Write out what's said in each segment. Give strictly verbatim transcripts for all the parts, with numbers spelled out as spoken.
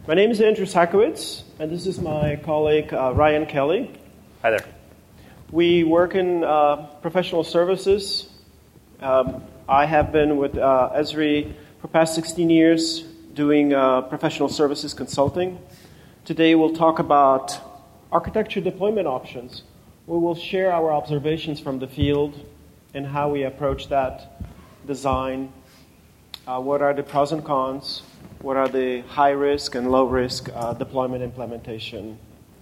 My name is Andrew Sakowitz, and this is my colleague uh, Ryan Kelly. Hi there. We work in uh, professional services. Um, I have been with uh, Esri for the past sixteen years doing uh, professional services consulting. Today we'll talk about architecture deployment options. We will share our observations from the field and how we approach that design. Uh, what are the pros and cons? What are the high risk and low risk uh, deployment implementation?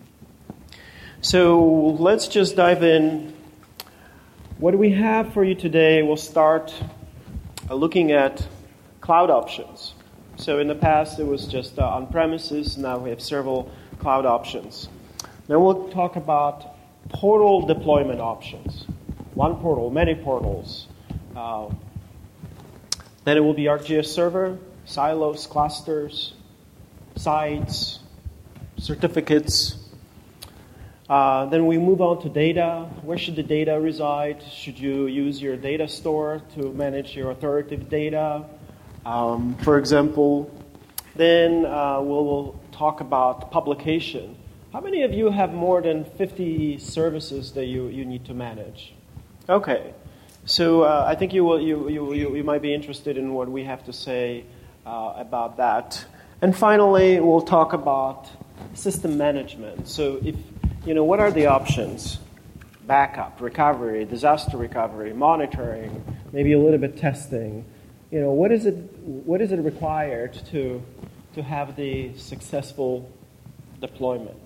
So let's just dive in. What do we have for you today? We'll start uh, looking at cloud options. So in the past it was just uh, on-premises. Now we have several cloud options. Then we'll talk about portal deployment options. One portal, many portals. Uh, then it will be ArcGIS Server, silos, clusters, sites, certificates. Uh, then we move on to data. Where should the data reside? Should you use your data store to manage your authoritative data, um, for example? Then uh, we'll, we'll talk about publication. How many of you have more than fifty services that you, you need to manage? Okay. So uh, I think you, will, you, you, you, you might be interested in what we have to say uh, about that. And finally, we'll talk about system management. So if You know, what are the options? Backup, recovery, disaster recovery, monitoring, maybe a little bit testing. You know, what is it? What is it required to to have the successful deployment?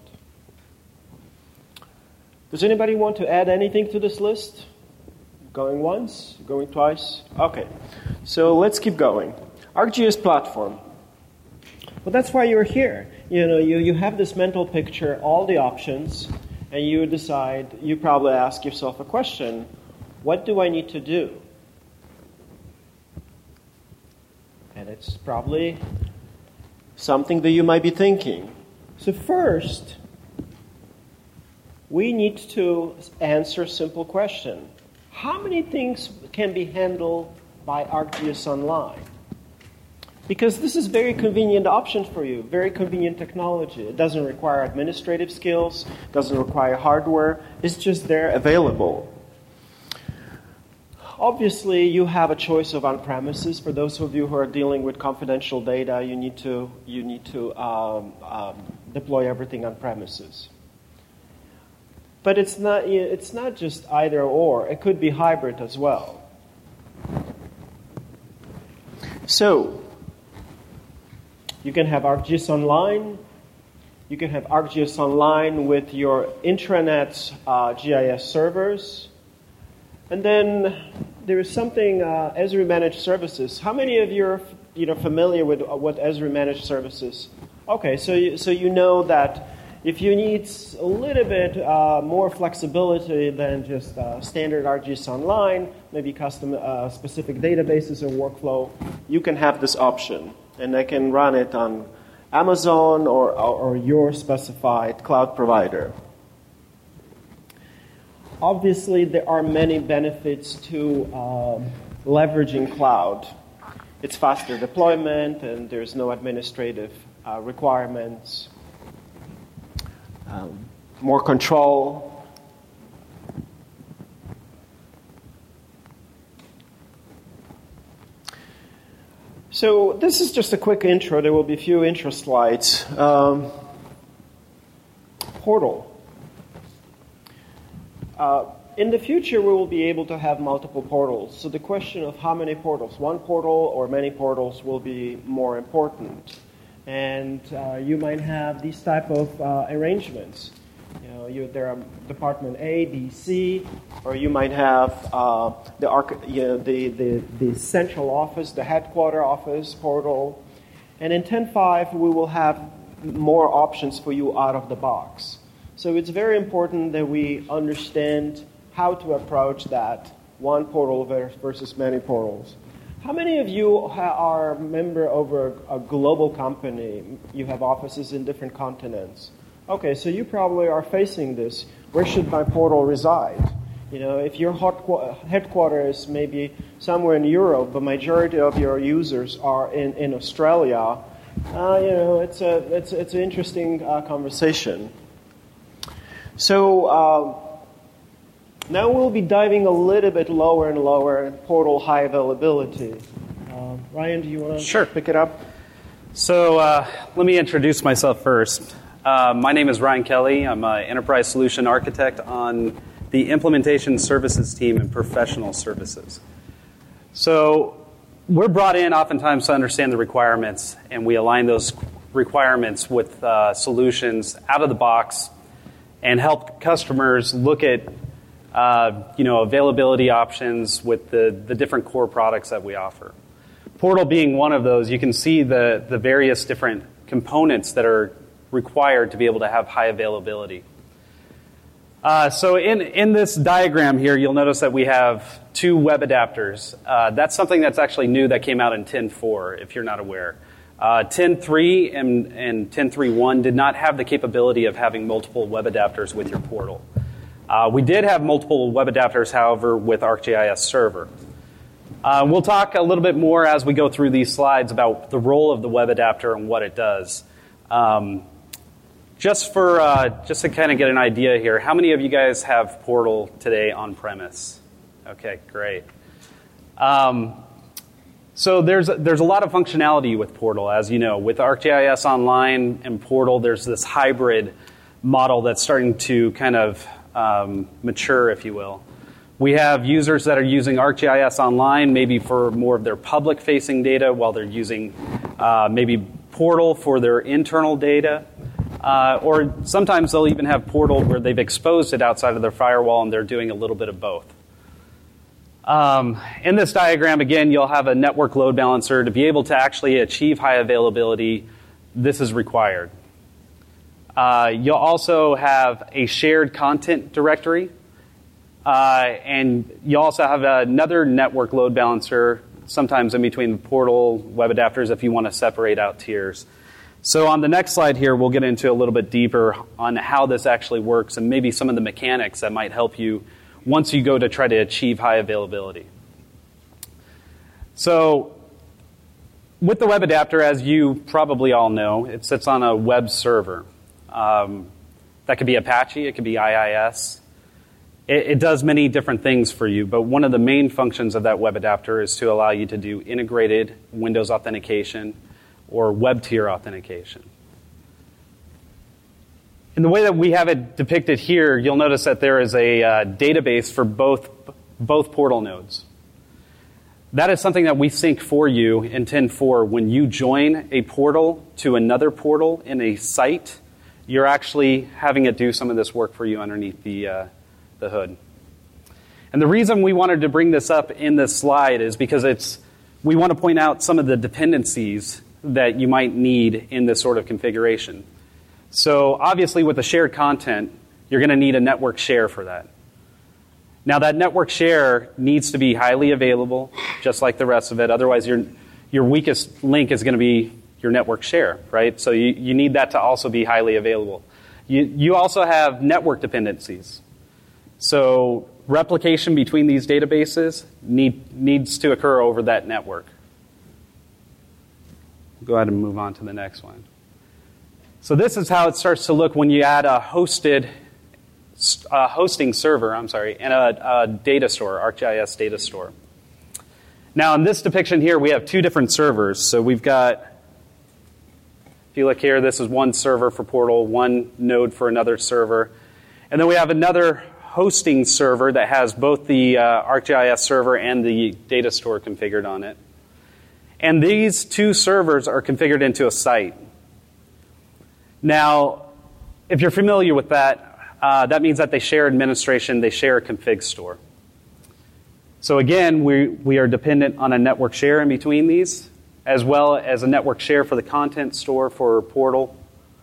Does anybody want to add anything to this list? Going once, going twice. Okay, so let's keep going. ArcGIS platform. Well, that's why you're here. You know, you, you have this mental picture, all the options, and you decide, you probably ask yourself a question, what do I need to do? And it's probably something that you might be thinking. So first, we need to answer a simple question. How many things can be handled by ArcGIS Online? Because this is a very convenient option for you, very convenient technology. It doesn't require administrative skills, doesn't require hardware. It's just there available. Obviously, you have a choice of on-premises. For those of you who are dealing with confidential data, you need to, you need to um, um, deploy everything on-premises. But it's not, it's not just either or. It could be hybrid as well. So, you can have ArcGIS Online. You can have ArcGIS Online with your intranet uh, G I S servers. And then there is something, uh, Esri Managed Services. How many of you are you know, familiar with uh, what Esri Managed Services? Okay, so you, so you know that if you need a little bit uh, more flexibility than just uh, standard ArcGIS Online, maybe custom uh, specific databases or workflow, you can have this option. And I can run it on Amazon or, or, or your specified cloud provider. Obviously, there are many benefits to um, leveraging cloud. It's faster deployment, and there's no administrative uh, requirements. Um, more control. So this is just a quick intro. There will be a few intro slides. Um, portal. Uh, in the future, we will be able to have multiple portals. So the question of how many portals, one portal or many portals, will be more important. And uh, you might have these type of uh, arrangements. You know, you, there are Department A, B, C, or you might have uh, the, arch, you know, the, the the central office, the headquarter office portal. And in ten point five, we will have more options for you out of the box. So it's very important that we understand how to approach that one portal versus many portals. How many of you are a member of a, a global company? You have offices in different continents. Okay, so you probably are facing this. Where should my portal reside? You know, if your headquarters may be somewhere in Europe, the majority of your users are in, in Australia, Uh, you know, it's a it's it's an interesting uh, conversation. So um, now we'll be diving a little bit lower and lower in Portal high availability. Uh, Ryan, do you want to Sure. pick it up? So uh, let me introduce myself first. Uh, my name is Ryan Kelly. I'm an enterprise solution architect on the implementation services team in professional services. So we're brought in oftentimes to understand the requirements, and we align those requirements with uh, solutions out of the box and help customers look at uh, you know, availability options with the, the different core products that we offer. Portal being one of those, you can see the, the various different components that are required to be able to have high availability. Uh, so in, in this diagram here, you'll notice that we have two web adapters. Uh, that's something that's actually new that came out in ten point four, if you're not aware. Uh, ten point three and, and ten point three point one did not have the capability of having multiple web adapters with your portal. Uh, we did have multiple web adapters, however, with ArcGIS Server. Uh, we'll talk a little bit more as we go through these slides about the role of the web adapter and what it does. Um, Just for uh, just to kind of get an idea here, how many of you guys have Portal today on premise? Okay, great. Um, so there's there's a lot of functionality with Portal, as you know. With ArcGIS Online and Portal, there's this hybrid model that's starting to kind of um, mature, if you will. We have users that are using ArcGIS Online maybe for more of their public-facing data, while they're using uh, maybe Portal for their internal data. Uh, or sometimes they'll even have Portal where they've exposed it outside of their firewall and they're doing a little bit of both. Um, in this diagram, again, you'll have a network load balancer. To be able to actually achieve high availability, this is required. Uh, you'll also have a shared content directory. Uh, and you also have another network load balancer, sometimes in between the Portal web adapters if you want to separate out tiers. So on the next slide here, we'll get into a little bit deeper on how this actually works and maybe some of the mechanics that might help you once you go to try to achieve high availability. So with the web adapter, as you probably all know, it sits on a web server. Um, that could be Apache, it could be I I S. It, it does many different things for you, but one of the main functions of that web adapter is to allow you to do integrated Windows authentication or web tier authentication. In the way that we have it depicted here, you'll notice that there is a uh, database for both, both Portal nodes. That is something that we sync for you in ten point four. When you join a portal to another portal in a site, you're actually having it do some of this work for you underneath the, uh, the hood. And the reason we wanted to bring this up in this slide is because it's, we want to point out some of the dependencies that you might need in this sort of configuration. So obviously with the shared content, you're going to need a network share for that. Now that network share needs to be highly available, just like the rest of it. Otherwise your, your weakest link is going to be your network share, right? So you, you need that to also be highly available. You, you also have network dependencies. So replication between these databases need, needs to occur over that network. Go ahead and move on to the next one. So this is how it starts to look when you add a hosted, a hosting server, I'm sorry, and a, a data store, ArcGIS data store. Now in this depiction here, we have two different servers. So we've got, if you look here, this is one server for Portal, one node for another server. And then we have another hosting server that has both the uh, ArcGIS server and the data store configured on it. And these two servers are configured into a site. Now, if you're familiar with that, uh, that means that they share administration, they share a config store. So again, we, we are dependent on a network share in between these, as well as a network share for the content store for Portal.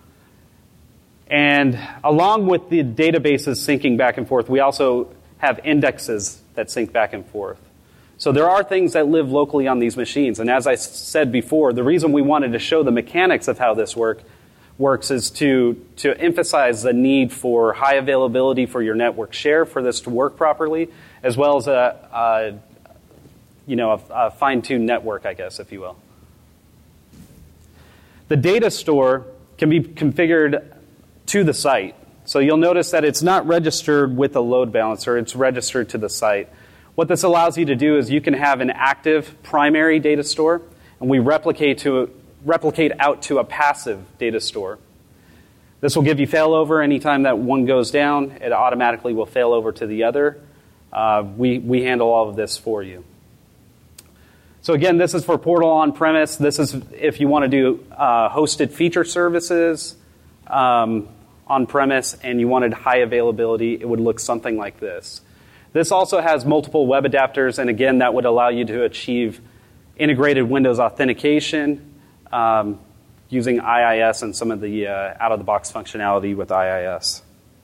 And along with the databases syncing back and forth, we also have indexes that sync back and forth. So there are things that live locally on these machines. And as I said before, the reason we wanted to show the mechanics of how this work, works is to, to emphasize the need for high availability for your network share for this to work properly, as well as a, a you know, a, a fine-tuned network, I guess, if you will. The data store can be configured to the site. So you'll notice that it's not registered with the load balancer, it's registered to the site. What this allows you to do is you can have an active primary data store, and we replicate to replicate out to a passive data store. This will give you failover anytime that one goes down. It automatically will fail over to the other. Uh, we, we handle all of this for you. So again, this is for Portal on-premise. This is if you want to do uh, hosted feature services um, on-premise and you wanted high availability, it would look something like this. This also has multiple web adapters, and again, that would allow you to achieve integrated Windows authentication um, using I I S and some of the uh, out-of-the-box functionality with I I S.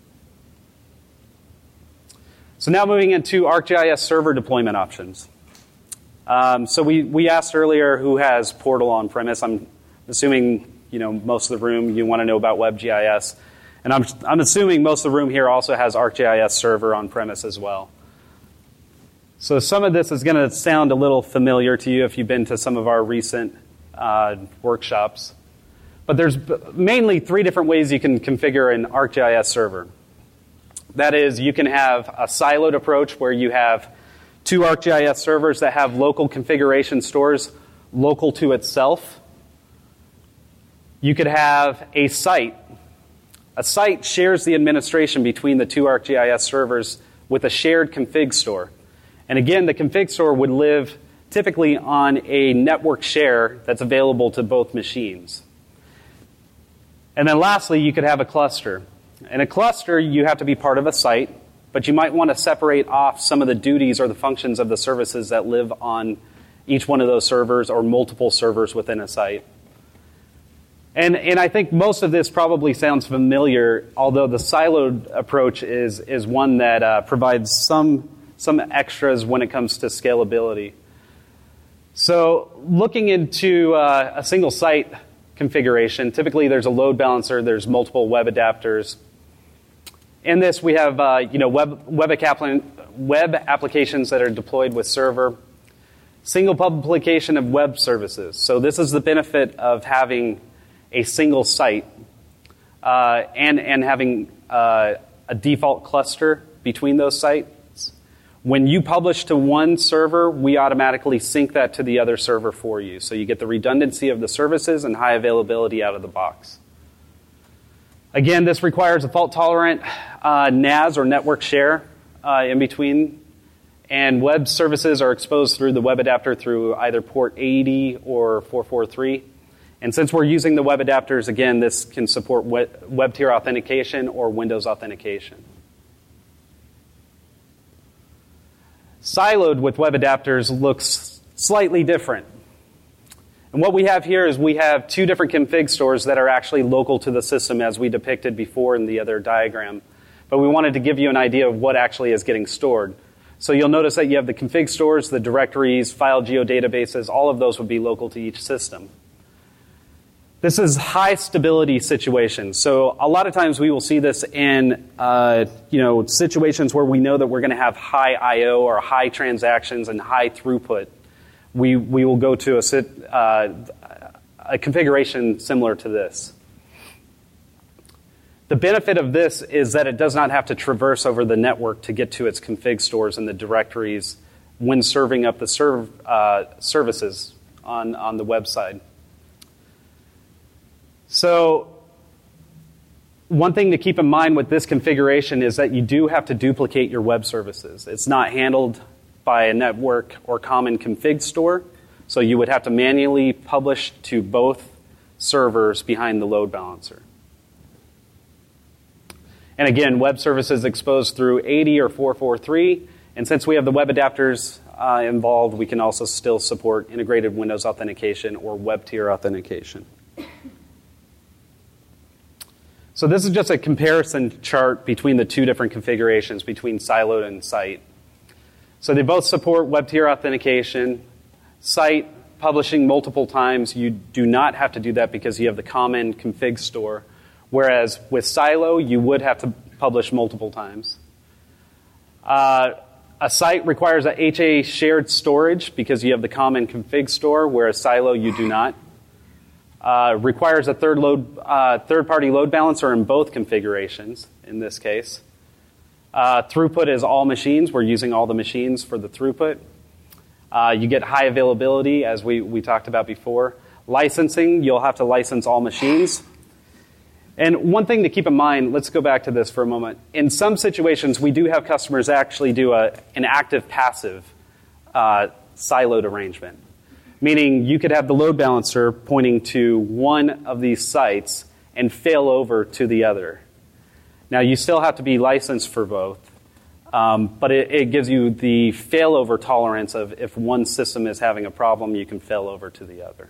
So now moving into ArcGIS server deployment options. Um, so we, we asked earlier who has Portal on-premise. I'm assuming you know most of the room you want to know about WebGIS. And I'm, I'm assuming most of the room here also has ArcGIS server on-premise as well. So some of this is going to sound a little familiar to you if you've been to some of our recent uh, workshops. But there's mainly three different ways you can configure an ArcGIS server. That is, you can have a siloed approach where you have two ArcGIS servers that have local configuration stores local to itself. You could have a site. A site shares the administration between the two ArcGIS servers with a shared config store. And again, the config store would live typically on a network share that's available to both machines. And then lastly, you could have a cluster. In a cluster, you have to be part of a site, but you might want to separate off some of the duties or the functions of the services that live on each one of those servers or multiple servers within a site. And, and I think most of this probably sounds familiar, although the siloed approach is, is one that uh, provides some, some extras when it comes to scalability. So looking into uh, a single site configuration, typically there's a load balancer, there's multiple web adapters. In this, we have uh, you know web web, web applications that are deployed with server, single publication of web services. So this is the benefit of having a single site uh, and and having uh, a default cluster between those sites. When you publish to one server, we automatically sync that to the other server for you. So you get the redundancy of the services and high availability out of the box. Again, this requires a fault-tolerant uh, N A S or network share uh, in between. And web services are exposed through the web adapter through either port eighty or four forty-three. And since we're using the web adapters, again, this can support web, web tier authentication or Windows authentication. Siloed with web adapters looks slightly different. And what we have here is we have two different config stores that are actually local to the system as we depicted before in the other diagram. But we wanted to give you an idea of what actually is getting stored. So you'll notice that you have the config stores, the directories, file geodatabases, all of those would be local to each system. This is high stability situations. So a lot of times we will see this in uh, you know, situations where we know that we're going to have high I O or high transactions and high throughput. We, we will go to a, uh, a configuration similar to this. The benefit of this is that it does not have to traverse over the network to get to its config stores and the directories when serving up the serv, uh, services on, on the website. So one thing to keep in mind with this configuration is that you do have to duplicate your web services. It's not handled by a network or common config store, so you would have to manually publish to both servers behind the load balancer. And again, web services exposed through eighty or four forty-three, and since we have the web adapters uh, involved, we can also still support integrated Windows authentication or web tier authentication. So this is just a comparison chart between the two different configurations, between siloed and site. So they both support web tier authentication. Site, publishing multiple times, you do not have to do that because you have the common config store. Whereas with Silo, you would have to publish multiple times. Uh, a site requires a H A shared storage because you have the common config store, whereas Silo, you do not. Uh, requires a third load, uh, third-party load balancer in both configurations, in this case. Uh, throughput is all machines. We're using all the machines for the throughput. Uh, you get high availability, as we, we talked about before. Licensing, you'll have to license all machines. And one thing to keep in mind, let's go back to this for a moment. In some situations, we do have customers actually do a, an active-passive uh, siloed arrangement. Meaning you could have the load balancer pointing to one of these sites and fail over to the other. Now, you still have to be licensed for both, um, but it, it gives you the failover tolerance of if one system is having a problem, you can fail over to the other.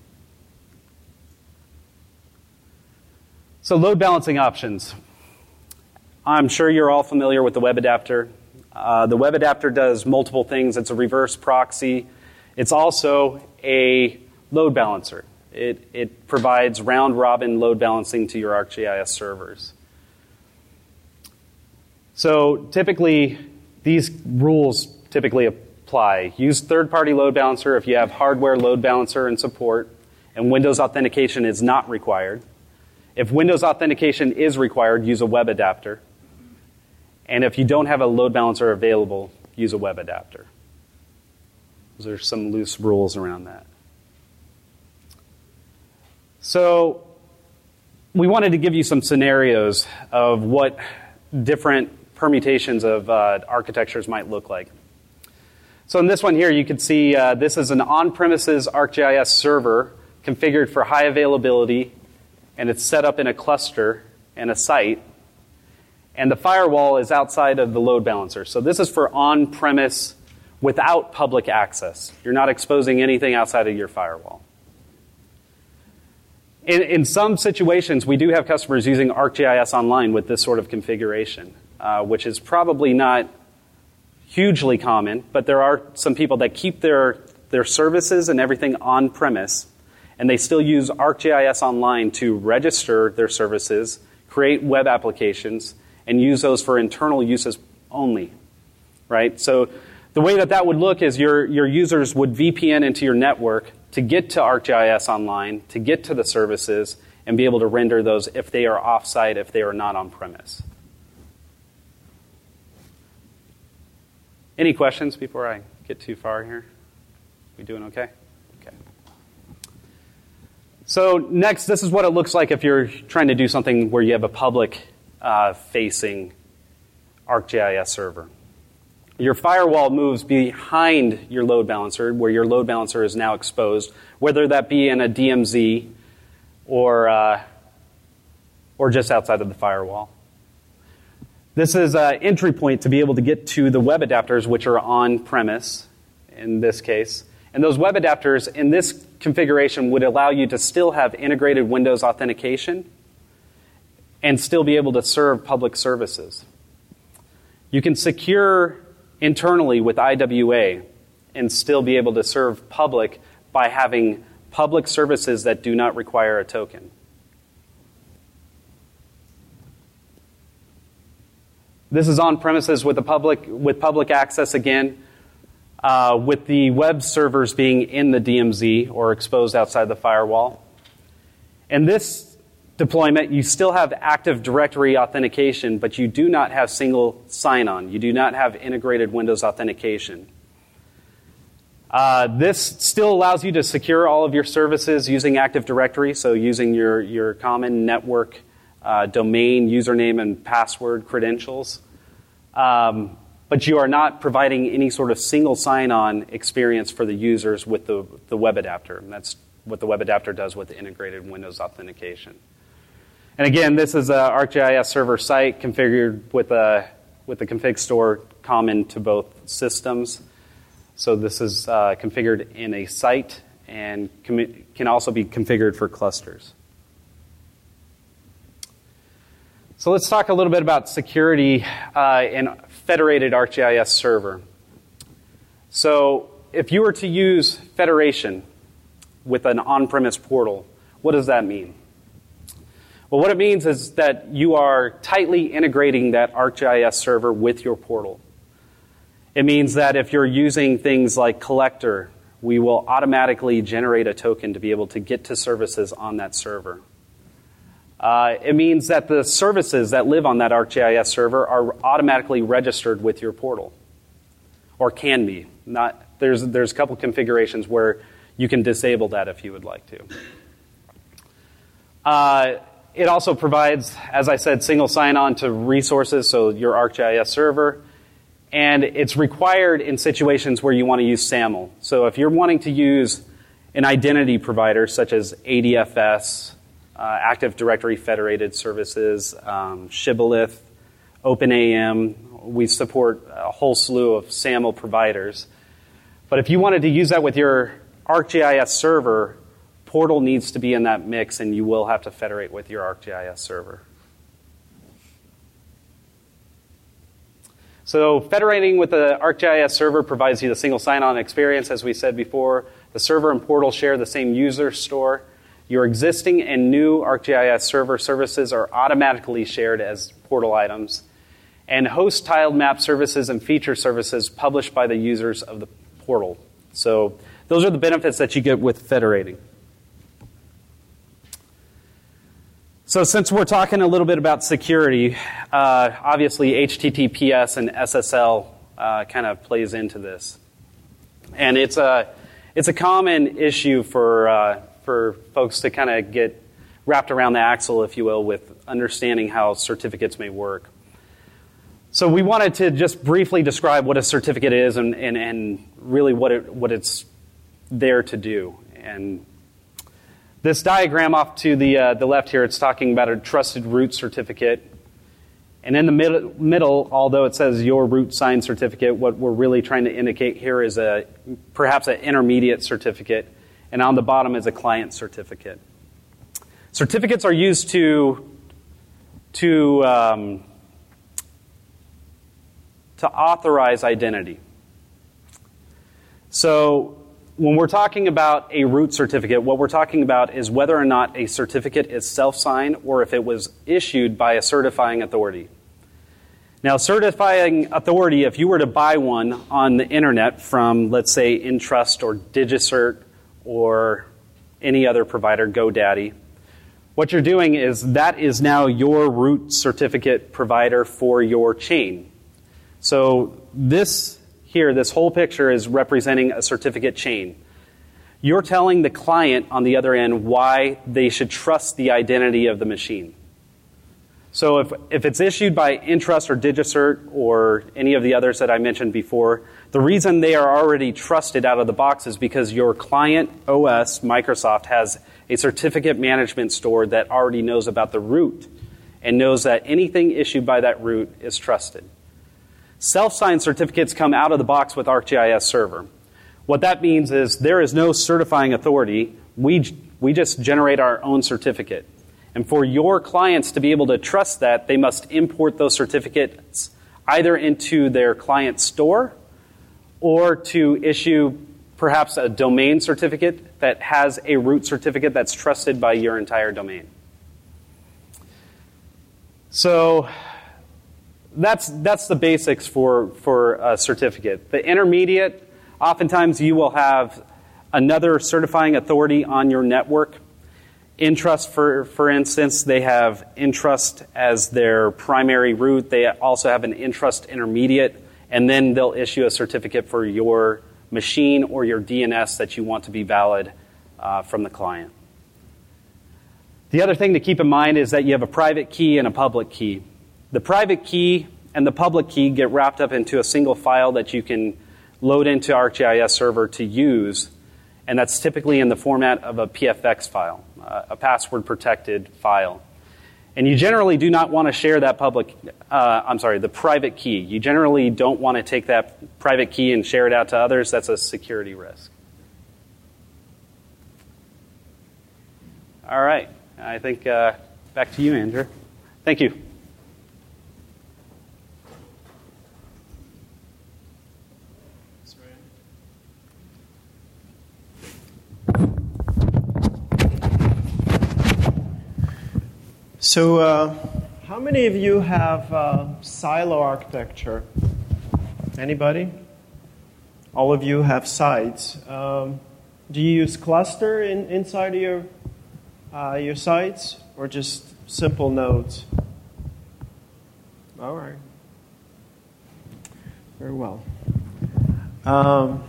So load balancing options. I'm sure you're all familiar with the web adapter. Uh, the web adapter does multiple things. It's a reverse proxy. It's also a load balancer. It, it provides round-robin load balancing to your ArcGIS servers. So typically, these rules typically apply. Use third-party load balancer if you have hardware load balancer and support, and Windows authentication is not required. If Windows authentication is required, use a web adapter. And if you don't have a load balancer available, use a web adapter. There's some loose rules around that. So we wanted to give you some scenarios of what different permutations of uh, architectures might look like. So in this one here, you can see uh, this is an on-premises ArcGIS server configured for high availability, and it's set up in a cluster and a site. And the firewall is outside of the load balancer. So this is for on-premise without public access. You're not exposing anything outside of your firewall. In, in some situations, we do have customers using ArcGIS Online with this sort of configuration, uh, which is probably not hugely common, but there are some people that keep their, their services and everything on-premise, and they still use ArcGIS Online to register their services, create web applications, and use those for internal uses only, right? So the way that that would look is your, your users would V P N into your network to get to ArcGIS Online, to get to the services, and be able to render those if they are off-site, if they are not on-premise. Any questions before I get too far here? We doing okay? Okay. So next, this is what it looks like if you're trying to do something where you have a public-facing uh, ArcGIS server. Your firewall moves behind your load balancer, where your load balancer is now exposed, whether that be in a D M Z or, uh, or just outside of the firewall. This is an entry point to be able to get to the web adapters, which are on-premise in this case. And those web adapters in this configuration would allow you to still have integrated Windows authentication and still be able to serve public services. You can secure internally with I W A and still be able to serve public by having public services that do not require a token. This is on premises with the public with public access again, uh, with the web servers being in the D M Z or exposed outside the firewall. In this deployment, you still have Active Directory authentication, but you do not have single sign-on. You do not have integrated Windows authentication. Uh, this still allows you to secure all of your services using Active Directory, so using your, your common network uh, domain, username, and password credentials. Um, but you are not providing any sort of single sign-on experience for the users with the, the web adapter. And that's what the web adapter does with the integrated Windows authentication. And again, this is an ArcGIS server site configured with a with the config store common to both systems. So this is uh, configured in a site and com- can also be configured for clusters. So let's talk a little bit about security uh, in federated ArcGIS server. So if you were to use federation with an on-premise portal, what does that mean? Well, what it means is that you are tightly integrating that ArcGIS server with your portal. It means that if you're using things like Collector we will automatically generate a token to be able to get to services on that server. Uh, it means that the services that live on that ArcGIS server are automatically registered with your portal, or can be. Not, there's, there's a couple configurations where you can disable that if you would like to. Uh, it also provides, as I said, single sign-on to resources, so your ArcGIS server. And it's required in situations where you want to use SAML. So if you're wanting to use an identity provider such as A D F S, uh, Active Directory Federated Services, um, Shibboleth, OpenAM, we support a whole slew of SAML providers. But if you wanted to use that with your ArcGIS server, Portal needs to be in that mix, and you will have to federate with your ArcGIS server. So federating with the ArcGIS server provides you the single sign-on experience, as we said before. The server and portal share the same user store. Your existing and new ArcGIS server services are automatically shared as portal items. And host tiled map services and feature services published by the users of the portal. So those are the benefits that you get with federating. So since we're talking a little bit about security, uh, obviously H T T P S and S S L uh, kind of plays into this. And it's a, it's a common issue for, uh, for folks to kind of get wrapped around the axle, if you will, with understanding how certificates may work. So we wanted to just briefly describe what a certificate is and, and, and really what, it, what it's there to do. And this diagram off to the, uh, the left here, it's talking about a trusted root certificate. And in the mid- middle, although it says your root sign certificate, what we're really trying to indicate here is a perhaps an intermediate certificate. And on the bottom is a client certificate. Certificates are used to, to, um, to authorize identity. So when we're talking about a root certificate, what we're talking about is whether or not a certificate is self-signed or if it was issued by a certifying authority. Now, certifying authority, if you were to buy one on the internet from, let's say, Intrust or DigiCert or any other provider, GoDaddy, what you're doing is that is now your root certificate provider for your chain. So this here, this whole picture is representing a certificate chain. You're telling the client on the other end why they should trust the identity of the machine. So if, if it's issued by Intrust or DigiCert or any of the others that I mentioned before, the reason they are already trusted out of the box is because your client O S, Microsoft, has a certificate management store that already knows about the root and knows that anything issued by that root is trusted. Self-signed certificates come out of the box with ArcGIS Server. What that means is there is no certifying authority. We, we just generate our own certificate. And for your clients to be able to trust that, they must import those certificates either into their client store or to issue perhaps a domain certificate that has a root certificate that's trusted by your entire domain. So That's that's the basics for, for a certificate. The intermediate, oftentimes you will have another certifying authority on your network. Intrust, for, for instance, they have Intrust as their primary root. They also have an Intrust intermediate, and then they'll issue a certificate for your machine or your D N S that you want to be valid uh, from the client. The other thing to keep in mind is that you have a private key and a public key. The private key and the public key get wrapped up into a single file that you can load into ArcGIS Server to use, and that's typically in the format of a P F X file, uh, a password-protected file. And you generally do not want to share that public, uh, I'm sorry, the private key. You generally don't want to take that private key and share it out to others. That's a security risk. All right. I think uh, back to you, Andrew. Thank you. So uh, how many of you have uh, silo architecture? Anybody? all of you have sites. Um, do you use cluster in, inside of your, uh, your sites, or just simple nodes? All right. Very well. Um,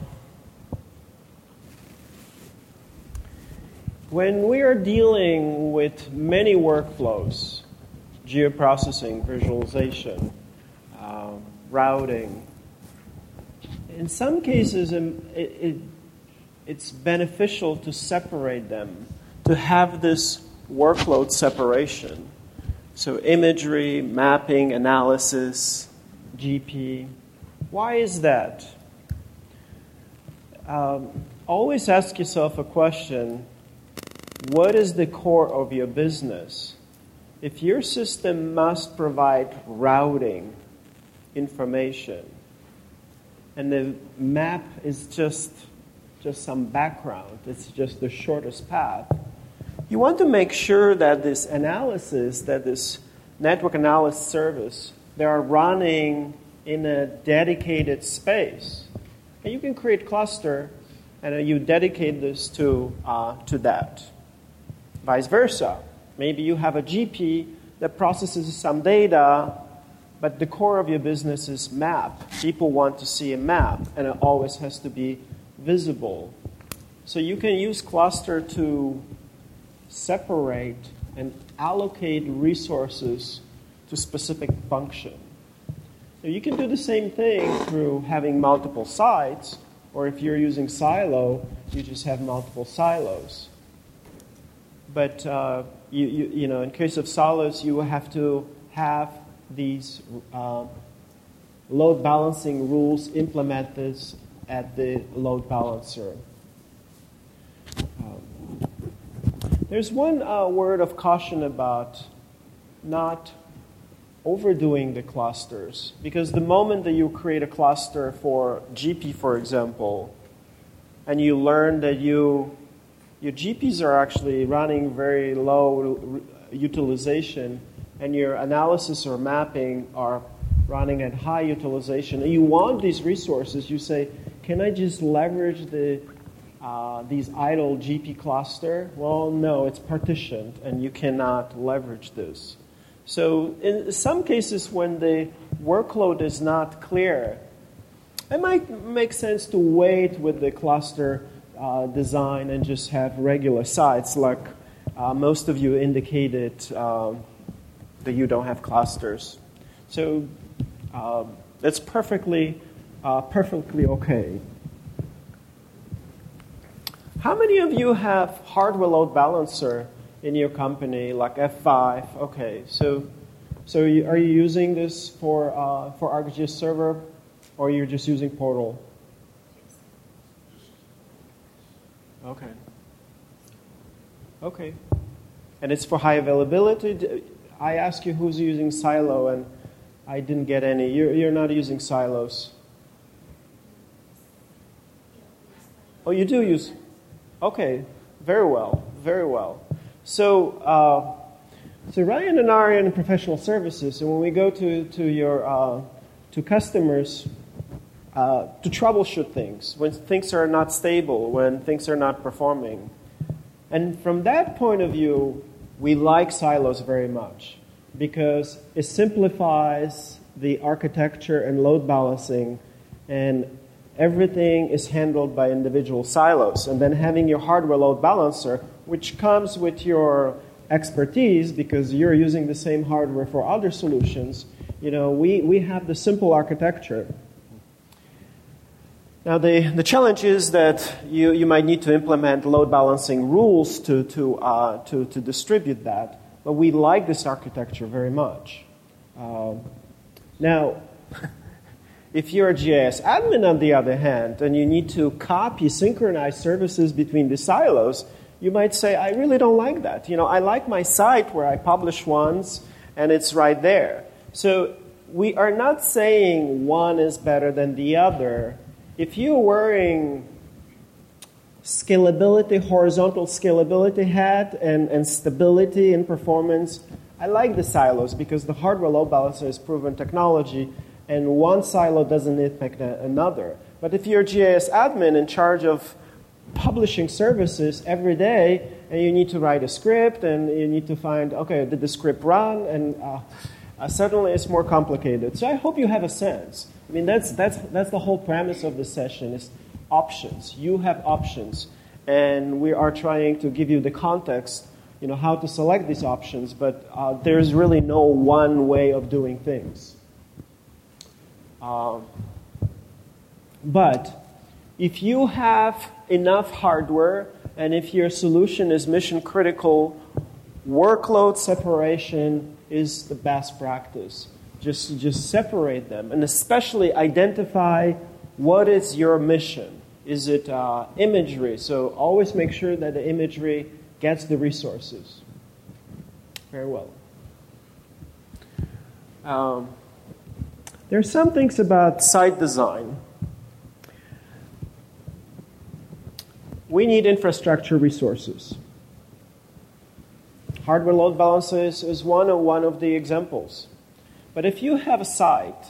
when we are dealing with many workflows, geoprocessing, visualization, um, routing, in some cases it, it, it's beneficial to separate them, to have this workload separation. So imagery, mapping, analysis, G P. Why is that? Um, always ask yourself a question: what is the core of your business? If your system must provide routing information, and the map is just, just some background, it's just the shortest path, you want to make sure that this analysis, that this network analysis service, they are running in a dedicated space. And you can create cluster, and you dedicate this to, uh, to that. Vice versa. Maybe you have a G P that processes some data, but the core of your business is map. People want to see a map, and it always has to be visible. So you can use cluster to separate and allocate resources to specific function. So you can do the same thing through having multiple sites, or if you're using silo, you just have multiple silos. But uh, you, you, you know, in case of silos, you will have to have these uh, load balancing rules implemented at the load balancer. Um, there's one uh, word of caution about not overdoing the clusters, because the moment that you create a cluster for G P, for example, and you learn that you your G Ps are actually running very low utilization, and your analysis or mapping are running at high utilization, and you want these resources, you say, can I just leverage the uh, these idle G P cluster? Well, no, it's partitioned, and you cannot leverage this. So in some cases, when the workload is not clear, it might make sense to wait with the cluster uh, design and just have regular sites, like uh, most of you indicated um, that you don't have clusters. So uh, that's perfectly, uh, perfectly okay. How many of you have hardware load balancer in your company, like F five? Okay, so so you, are you using this for uh, for ArcGIS Server, or you're just using Portal? Okay. Okay. And it's for high availability. I asked you who's using Silo, and I didn't get any. You're, you're not using silos. Oh, you do use. Okay. Very well. Very well. So, uh, so Ryan and I are in professional services, and when we go to to your uh, to customers uh, to troubleshoot things, when things are not stable, when things are not performing, and from that point of view, we like silos very much because it simplifies the architecture and load balancing, and everything is handled by individual silos. And then having your hardware load balancer, which comes with your expertise because you're using the same hardware for other solutions, you know, we, we have the simple architecture. Now, the, the challenge is that you, you might need to implement load balancing rules to, to, uh, to, to distribute that, but we like this architecture very much. Uh, now, if you're a G I S admin, on the other hand, and you need to copy, synchronize services between the silos, you might say, I really don't like that. You know, I like my site where I publish once, and it's right there. So we are not saying one is better than the other. If you're wearing scalability, horizontal scalability hat, and, and stability in performance, I like the silos because the hardware load balancer is proven technology, and one silo doesn't impact another. But if you're a G I S admin in charge of publishing services every day, and you need to write a script, and you need to find, okay, did the script run? And uh, uh, suddenly it's more complicated. So I hope you have a sense. I mean, that's that's that's the whole premise of this session is options. You have options, and we are trying to give you the context, you know, how to select these options. But uh, there's really no one way of doing things. Uh, but if you have enough hardware, and if your solution is mission critical, workload separation is the best practice. Just, just separate them, and especially identify what is your mission. Is it uh, imagery? So always make sure that the imagery gets the resources. Very well. Um, there are some things about site design. We need infrastructure resources. Hardware load balancers is one of, one of the examples. But if you have a site,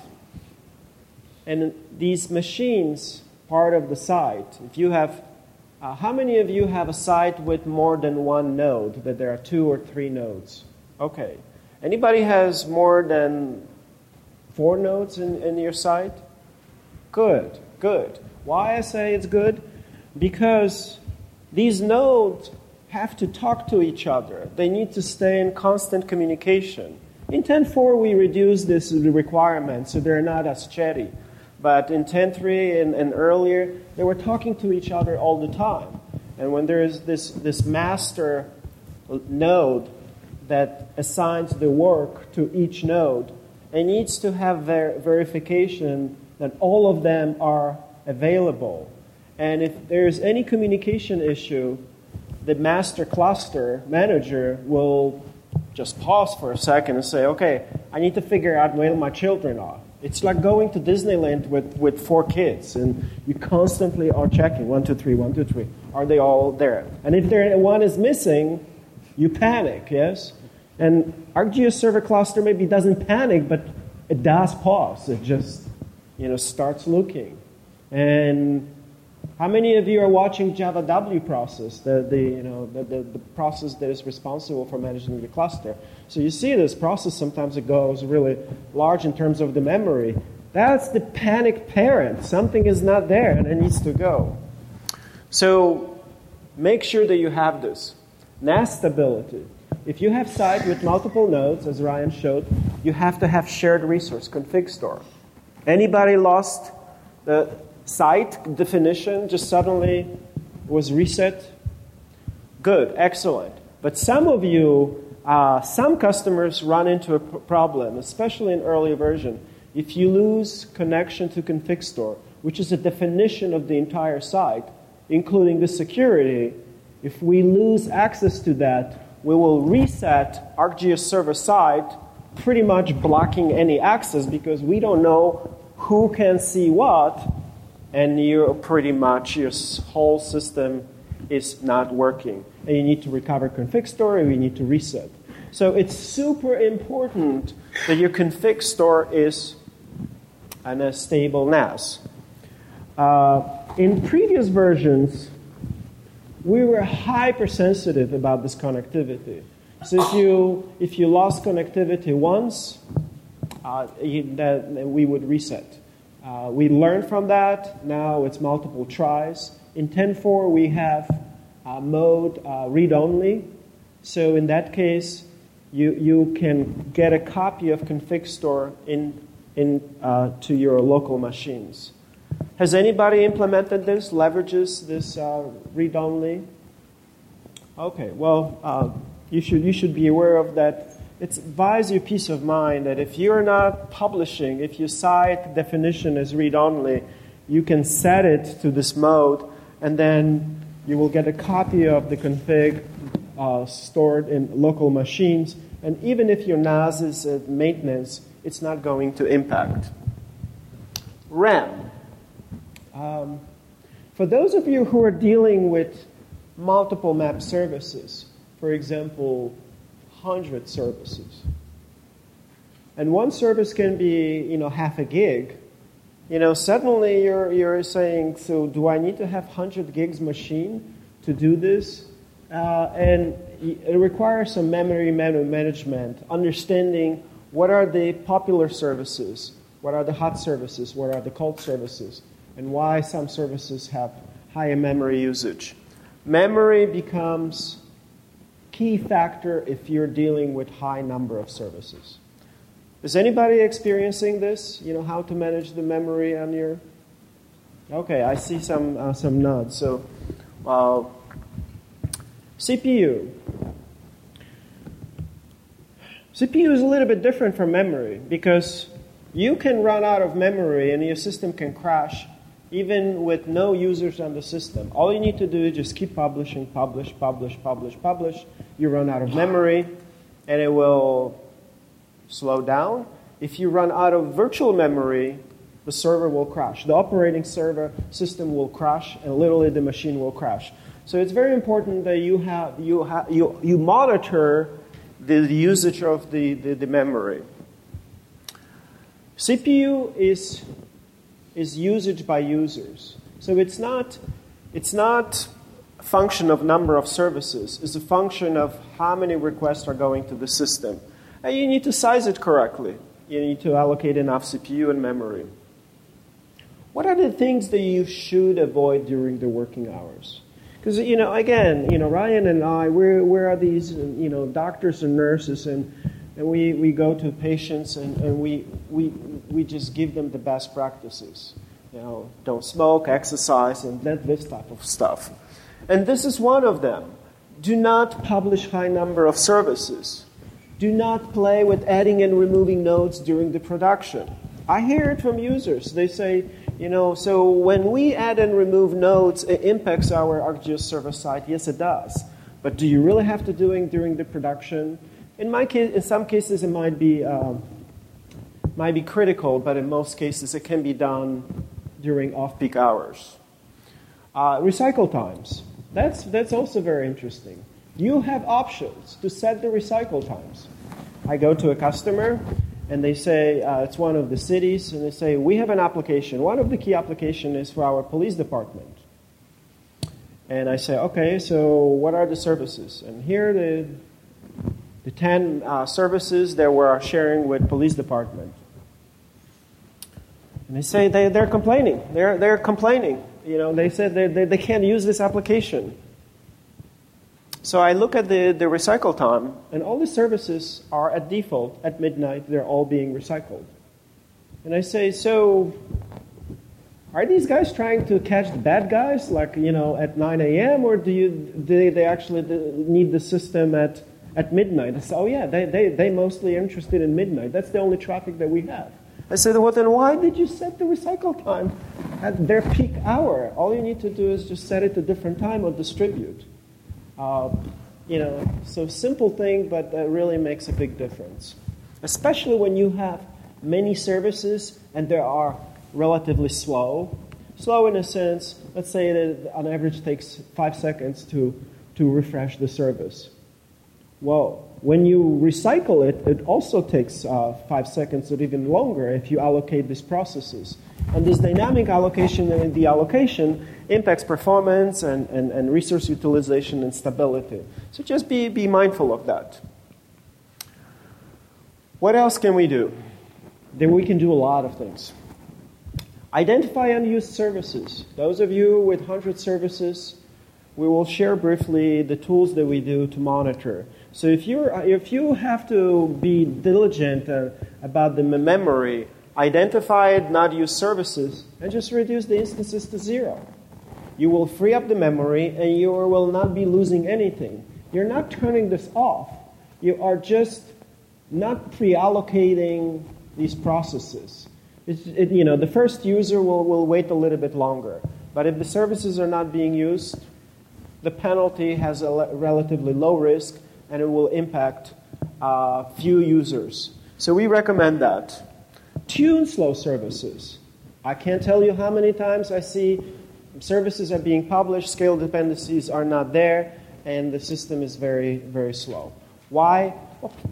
and these machines, part of the site, if you have, uh, how many of you have a site with more than one node, that there are two or three nodes? Okay. Anybody has more than four nodes in, in your site? Good, good. Why I say it's good? Because these nodes have to talk to each other. They need to stay in constant communication. In ten point four, we reduced this requirement, so they're not as chatty. But in ten point three and, and earlier, they were talking to each other all the time. And when there is this, this master node that assigns the work to each node, it needs to have ver- verification that all of them are available. And if there's any communication issue, the master cluster manager will just pause for a second and say, okay, I need to figure out where my children are. It's like going to Disneyland with, with four kids, and you constantly are checking, one, two, three, one, two, three. Are they all there? And if there one is missing, you panic, yes? And ArcGIS Server Cluster maybe doesn't panic, but it does pause. It just, you know, starts looking. And how many of you are watching Java W process, the, the, you know, the, the, the process that is responsible for managing the cluster? So you see this process, sometimes it goes really large in terms of the memory. That's the panic parent. Something is not there and it needs to go. So make sure that you have this. N A S stability. If you have site with multiple nodes, as Ryan showed, you have to have shared resource, config store. Anybody lost the site definition, just suddenly was reset? Good, excellent. But some of you, uh, some customers run into a p- problem, especially in early version. If you lose connection to config store, which is a definition of the entire site, including the security, if we lose access to that, we will reset ArcGIS server site, pretty much blocking any access because we don't know who can see what, and you're pretty much, your whole system is not working. And you need to recover config store, and you need to reset. So it's super important that your config store is in a stable N A S. Uh, in previous versions, we were hypersensitive about this connectivity. So if you if you lost connectivity once, uh, you, that, we would reset. Uh, we learned from that. Now it's multiple tries. In ten point four, we have uh, mode uh, read-only. So in that case, you you can get a copy of config store in in uh, to your local machines. Has anybody implemented this? Leverages this uh, read-only? Okay. Well, uh, you should you should be aware of that. It buys you peace of mind that if you're not publishing, if your site definition is read-only, you can set it to this mode, and then you will get a copy of the config uh, stored in local machines. And even if your N A S is at maintenance, it's not going to impact. RAM. Um, for those of you who are dealing with multiple map services, for example, one hundred services, and one service can be, you know, half a gig, You know, suddenly you're, you're saying, so do I need to have one hundred gigs machine to do this? Uh, and it requires some memory management, understanding what are the popular services, what are the hot services, what are the cold services, and why some services have higher memory usage. Memory becomes key factor if you're dealing with high number of services. Is anybody experiencing this? You know, how to manage the memory on your... Okay, I see some uh, some nods. So, uh, C P U. C P U is a little bit different from memory because you can run out of memory and your system can crash even with no users on the system. All you need to do is just keep publishing, publish, publish, publish, publish. You run out of memory and it will slow down. If you run out of virtual memory, the server will crash. The operating server system will crash, and literally the machine will crash. So it's very important that you have you have you you monitor the, the usage of the, the, the memory. C P U is is usage by users. So it's not it's not a function of number of services. It's a function of how many requests are going to the system. And you need to size it correctly. You need to allocate enough C P U and memory. What are the things that you should avoid during the working hours? Because, you know, again, you know, Ryan and I, we're, we are these, you know, doctors and nurses, and, and we, we go to patients and, and we, we, we just give them the best practices. You know, don't smoke, exercise, and that, this type of stuff. And this is one of them. Do not publish high number of services. Do not play with adding and removing nodes during the production. I hear it from users. They say, you know, so when we add and remove nodes, it impacts our ArcGIS server side. Yes, it does. But do you really have to do it during the production? In my case, in some cases, it might be um, might be critical, but in most cases, it can be done during off-peak hours. Uh, recycle times. That's that's also very interesting. You have options to set the recycle times. I go to a customer, and they say, uh, it's one of the cities, and they say, we have an application. One of the key applications is for our police department. And I say, okay, so what are the services? And here are the, the ten uh, services that we're sharing with police department. And they say they, they're complaining. They're, they're complaining. You know, they said they, they, they can't use this application. So I look at the, the recycle time, and all the services are at default at midnight. They're all being recycled. And I say, so are these guys trying to catch the bad guys, like, you know, at nine a.m., or do you do they, they actually need the system at, at midnight? I say, oh, yeah, they, they, they mostly are interested in midnight. That's the only traffic that we have. I said, well, then why did you set the recycle time at their peak hour? All you need to do is just set it to a different time or distribute. Uh, you know, so simple thing, but that really makes a big difference. Especially when you have many services and they are relatively slow. Slow in a sense, let's say that on average takes five seconds to, to refresh the service. Well, when you recycle it, it also takes uh, five seconds or even longer if you allocate these processes. And this dynamic allocation and deallocation impacts performance and, and, and resource utilization and stability. So just be, be mindful of that. What else can we do? Then we can do a lot of things. Identify unused services. Those of you with one hundred services, we will share briefly the tools that we do to monitor. So if, you're, if you have to be diligent uh, about the memory, identify not used services, and just reduce the instances to zero. You will free up the memory, and you will not be losing anything. You're not turning this off. You are just not pre-allocating these processes. It, it, you know, the first user will, will wait a little bit longer. But if the services are not being used, the penalty has a le- relatively low risk, and it will impact uh, few users. So we recommend that. Tune slow services. I can't tell you how many times I see services are being published, scale dependencies are not there, and the system is very, very slow. Why? Well,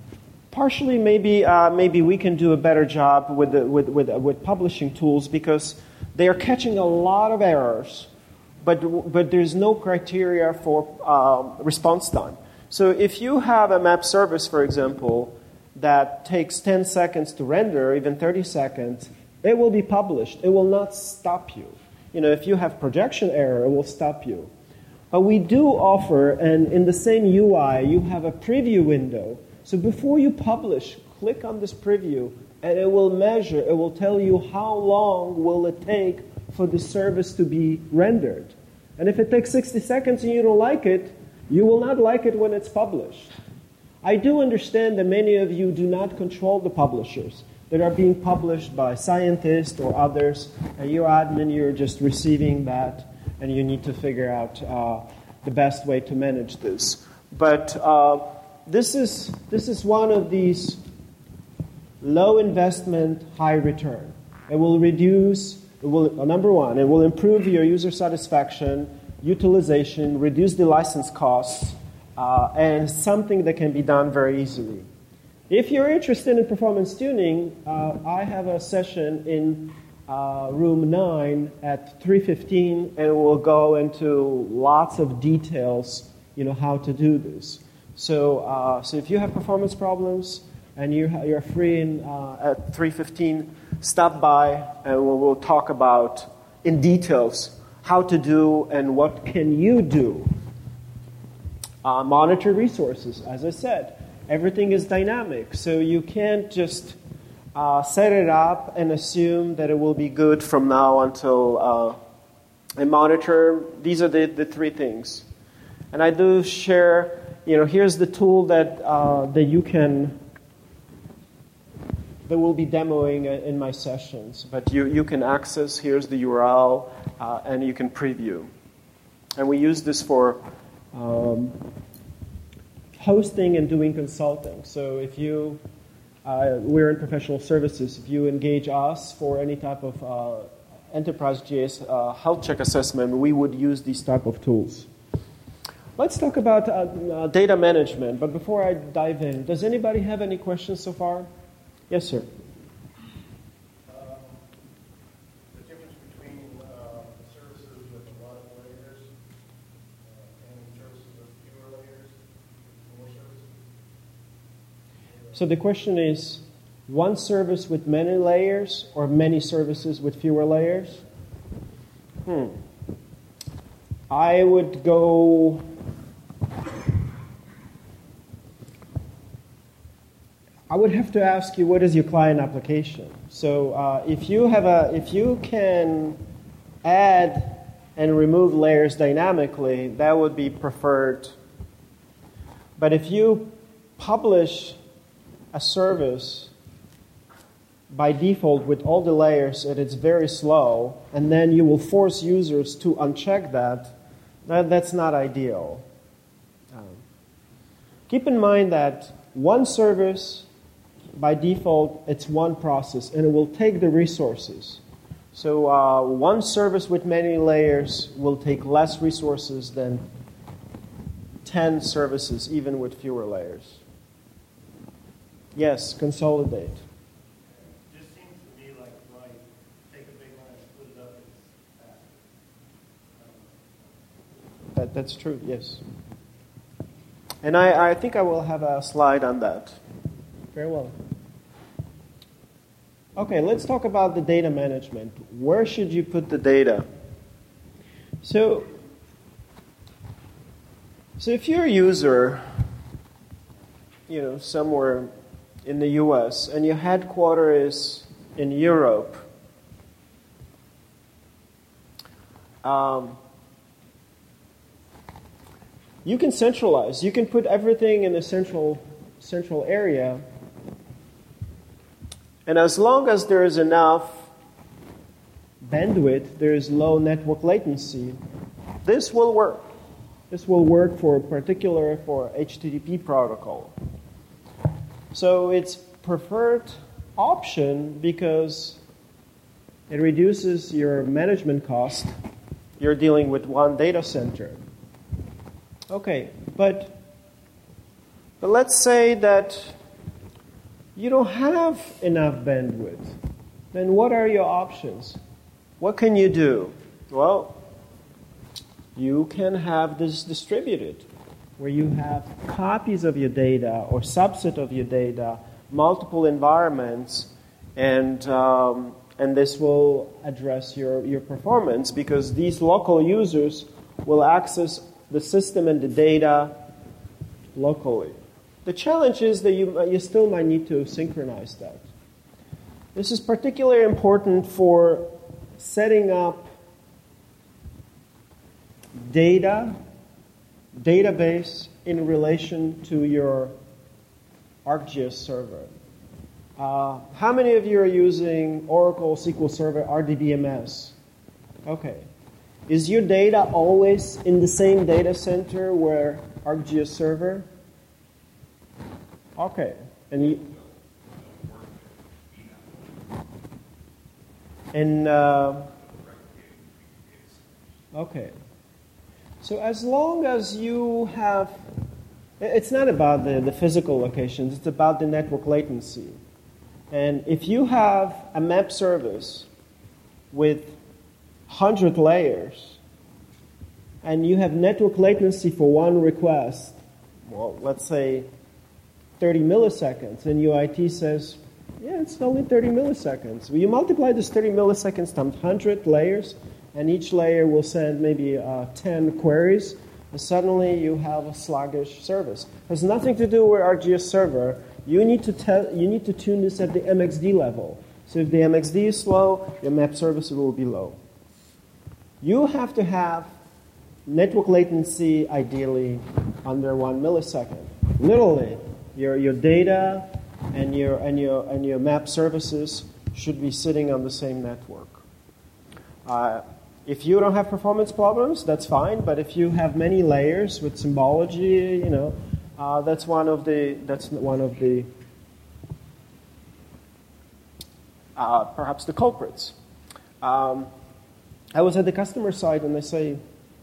partially, maybe uh, maybe we can do a better job with, the, with, with, with publishing tools because they are catching a lot of errors, but, but there's no criteria for um, response time. So if you have a map service, for example, that takes ten seconds to render, even thirty seconds, it will be published. It will not stop you. You know, if you have projection error, it will stop you. But we do offer, and in the same U I, you have a preview window. So before you publish, click on this preview, and it will measure, it will tell you how long will it take for the service to be rendered. And if it takes sixty seconds and you don't like it, you will not like it when it's published. I do understand that many of you do not control the publishers that are being published by scientists or others, and you're admin, you're just receiving that, and you need to figure out uh, the best way to manage this. But uh, this is this is one of these low investment, high return. It will reduce, it will, uh, number one, it will improve your user satisfaction, utilization, reduce the license costs, Uh, and something that can be done very easily. If you're interested in performance tuning, uh, I have a session in uh, room nine at three fifteen, and we'll go into lots of details, you know, how to do this. So, uh, so if you have performance problems and you ha- you're free in, uh, at three fifteen, stop by, and we'll, we'll talk about in details how to do and what can you do. Uh, monitor resources, as I said. Everything is dynamic, so you can't just uh, set it up and assume that it will be good from now until uh, a monitor. These are the, the three things. And I do share, you know, here's the tool that uh, that you can, that we'll be demoing in my sessions. But you, you can access, here's the U R L, uh, and you can preview. And we use this for Um, hosting and doing consulting. So if you, uh, we're in professional services, if you engage us for any type of uh, enterprise G S uh, health check assessment, we would use these type of tools. Let's talk about uh, uh, data management, but before I dive in, does anybody have any questions so far? Yes, sir. So the question is, one service with many layers or many services with fewer layers? Hmm. I would go... I would have to ask you, what is your client application? So uh, if you have a, if you can add and remove layers dynamically, that would be preferred. But if you publish a service by default with all the layers and it's very slow, and then you will force users to uncheck that, that that's not ideal. Um, keep in mind that one service, by default, it's one process, and it will take the resources. So uh, one service with many layers will take less resources than ten services, even with fewer layers. Yes, consolidate. It just seems to me like, like take a big one and split it up as fast. That, that's true, yes. And I, I think I will have a slide on that. Very well. Okay, let's talk about the data management. Where should you put the data? So, so if you're a user, you know, somewhere in the U S and your headquarters is in Europe, um, you can centralize. You can put everything in a central central area. And as long as there is enough bandwidth, there is low network latency, this will work. This will work for particular for H T T P protocol. So it's preferred option because it reduces your management cost. You're dealing with one data center. Okay, but, but let's say that you don't have enough bandwidth. Then what are your options? What can you do? Well, you can have this distributed, where you have copies of your data or subset of your data, multiple environments, and um, and this will address your, your performance, because these local users will access the system and the data locally. The challenge is that you, you still might need to synchronize that. This is particularly important for setting up data, database in relation to your ArcGIS server. Uh, how many of you are using Oracle S Q L Server R D B M S? Okay. Is your data always in the same data center where ArcGIS server? Okay. And you, and uh, okay. So as long as you have, it's not about the, the physical locations, it's about the network latency. And if you have a map service with one hundred layers, and you have network latency for one request, well, let's say thirty milliseconds, and U I T says, yeah, it's only thirty milliseconds. Well, you multiply this thirty milliseconds times one hundred layers, and each layer will send maybe uh, ten queries, and suddenly you have a sluggish service. It has nothing to do with ArcGIS server. You need to tell, you need to tune this at the M X D level. So if the M X D is slow, your map service will be low. You have to have network latency ideally under one millisecond. Literally, your your data and your and your and your map services should be sitting on the same network. Uh, if you don't have performance problems, that's fine. But if you have many layers with symbology, you know, uh, that's one of the that's one of the uh, perhaps the culprits. Um, I was at the customer side, and they say,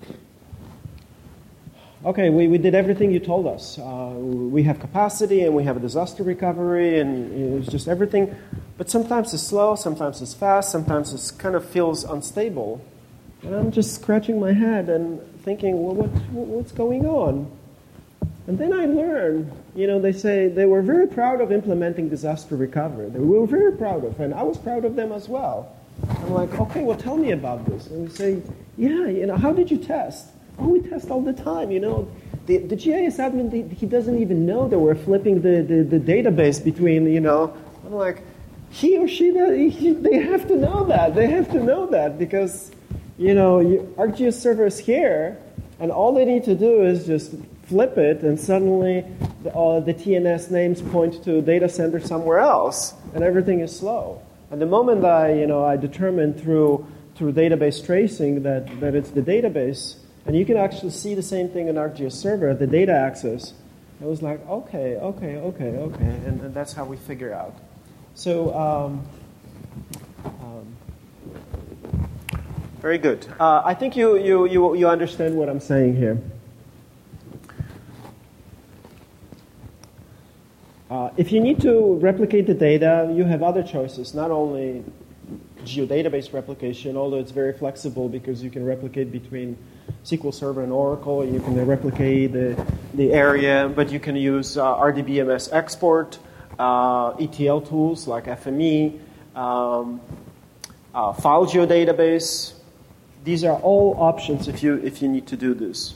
okay, we, we did everything you told us. Uh, we have capacity, and we have a disaster recovery, and it's just everything. But sometimes it's slow, sometimes it's fast, sometimes it kind of feels unstable. And I'm just scratching my head and thinking, well, what, what's going on? And then I learned, you know, they say they were very proud of implementing disaster recovery. They were very proud of it, and I was proud of them as well. I'm like, okay, well, tell me about this. And they say, yeah, you know, how did you test? Oh, we test all the time, you know. The, the G I S admin, the, he doesn't even know that we're flipping the, the, the database between, you know. I'm like, he or she, he, they have to know that. They have to know that because, you know, you, ArcGIS server is here, and all they need to do is just flip it, and suddenly the, uh, the T N S names point to a data center somewhere else, and everything is slow. And the moment I, you know, I determined through through database tracing that, that it's the database, and you can actually see the same thing in ArcGIS server, the data access, I was like, okay, okay, okay, okay, and, and that's how we figure out. So, um, um, very good. Uh, I think you, you, you, you understand what I'm saying here. Uh, if you need to replicate the data, you have other choices, not only geodatabase replication, although it's very flexible because you can replicate between S Q L Server and Oracle, you can replicate the, the area, but you can use uh, R D B M S export, uh, E T L tools like F M E, um, uh, file geodatabase. These are all options if you, if you need to do this.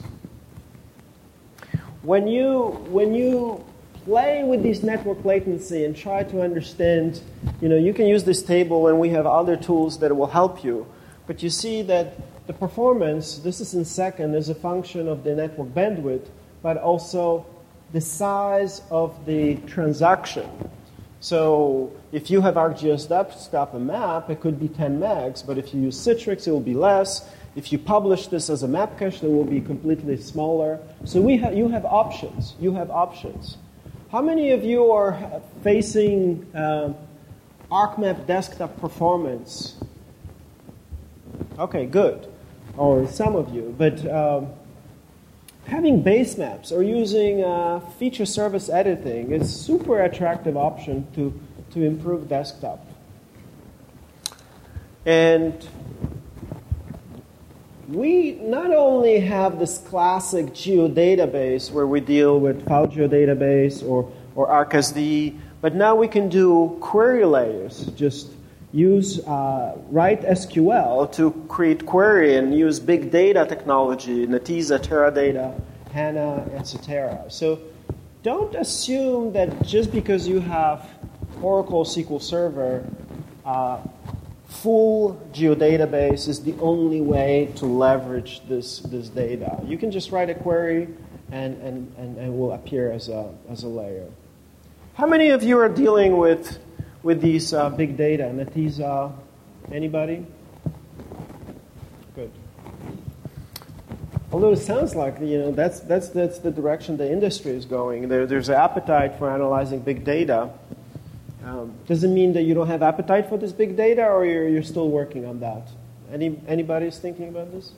When you, when you play with this network latency and try to understand, you know, you can use this table and we have other tools that will help you. But you see that the performance, this is in second, is a function of the network bandwidth, but also the size of the transaction. So if you have ArcGIS Desktop and map, it could be ten megs, but if you use Citrix, it will be less. If you publish this as a map cache, it will be completely smaller. So we ha- you have options. You have options. How many of you are facing um, ArcMap desktop performance? Okay, good. Or some of you. But um, having base maps or using uh, feature service editing is a super attractive option to, to improve desktop. And we not only have this classic geodatabase where we deal with file geodatabase or, or ArcSD, but now we can do query layers. Just use uh, write S Q L to create query and use big data technology, Netezza, Teradata, HANA, et cetera. So don't assume that just because you have Oracle S Q L Server, uh, full geodatabase is the only way to leverage this, this data. You can just write a query and, and, and, and it will appear as a, as a layer. How many of you are dealing with, with these uh, big data? Netezza, anybody? Good. Although it sounds like, you know, that's, that's, that's the direction the industry is going. There, there's an appetite for analyzing big data. Um, does it mean that you don't have appetite for this big data, or you're, you're still working on that? Any anybody's thinking about this?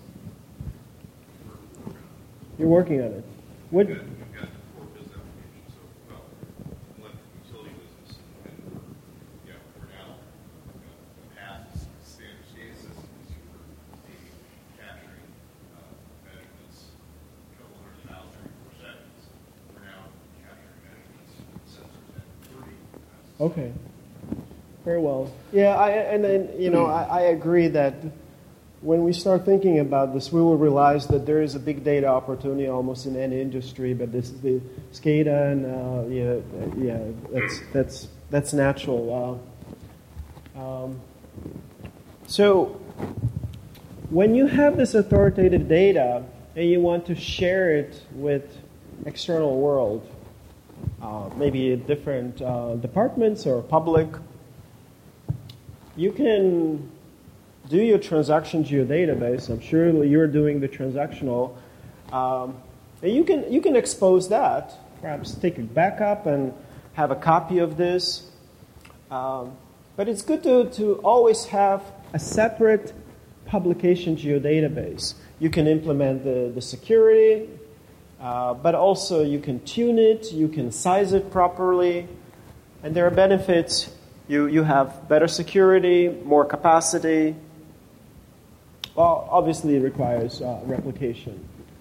You're working on it. What? We've got, we've got four business applications, so well, electric utility business, and we're, you know, we're now uh, past standard SCADA systems for taking, capturing uh, measurements a couple hundred thousand every four seconds. We're now capturing measurements with sensors at thirty. Okay. Very well. Yeah, I, and then, you know, I, I agree that when we start thinking about this, we will realize that there is a big data opportunity almost in any industry, but this is the SCADA, and uh, yeah, yeah, that's that's that's natural. Uh, um, so when you have this authoritative data and you want to share it with external world, Uh, maybe different uh, departments or public, you can do your transaction geodatabase. I'm sure you're doing the transactional. Um, and you can, you can expose that, perhaps take a backup and have a copy of this. Um, but it's good to, to always have a separate publication geodatabase. You can implement the, the security, Uh, but also you can tune it, you can size it properly, and there are benefits. You, you have better security, more capacity. Well, obviously it requires uh, replication.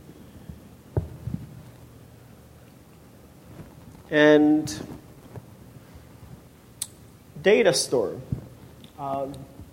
And data store. Um,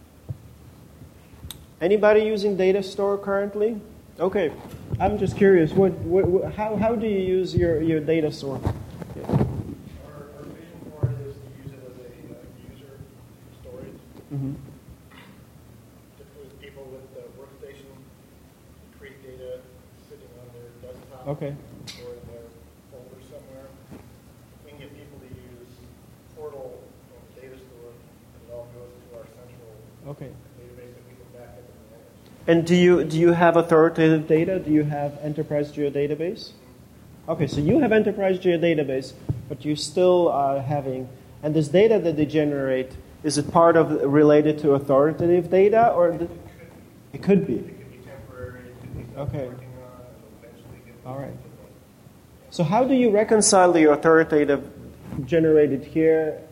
anybody using data store currently? Okay. I'm just curious, what, what, what, how, how do you use your, your data store? Yeah. Our, our vision for it is to use it as a uh, user storage. Mm-hmm. Typically with people with the workstation, create data sitting on their desktop Okay. or in their folder somewhere. We can get people to use Portal or data store, and it all goes to our central Okay. database that we can back up and manage. And do you do you have authoritative data? Do you have enterprise geodatabase? Okay, so you have enterprise geodatabase, but you still are having, and this data that they generate, is it part of related to authoritative data, or the, it could be? It could be temporary, it could be something Okay. working on, and eventually get. All right. So how do you reconcile the authoritative generated here?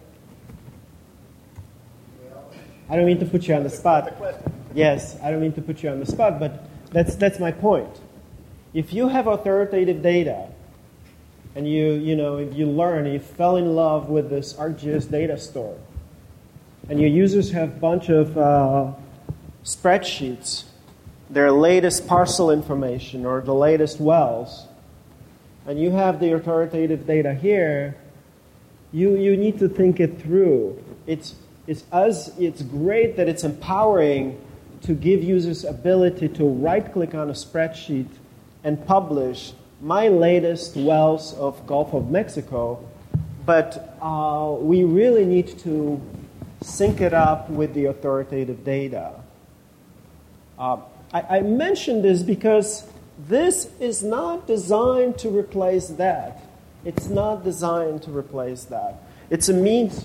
I don't mean to put you on the spot. Yes, I don't mean to put you on the spot, but that's that's my point. If you have authoritative data, and you you know if you learn, you fell in love with this ArcGIS data store, and your users have a bunch of uh, spreadsheets, their latest parcel information or the latest wells, and you have the authoritative data here, you you need to think it through. It's it's us. It's great that it's empowering to give users ability to right-click on a spreadsheet and publish my latest wells of Gulf of Mexico, but uh, we really need to sync it up with the authoritative data. Uh, I, I mention this because this is not designed to replace that. It's not designed to replace that. It's a means...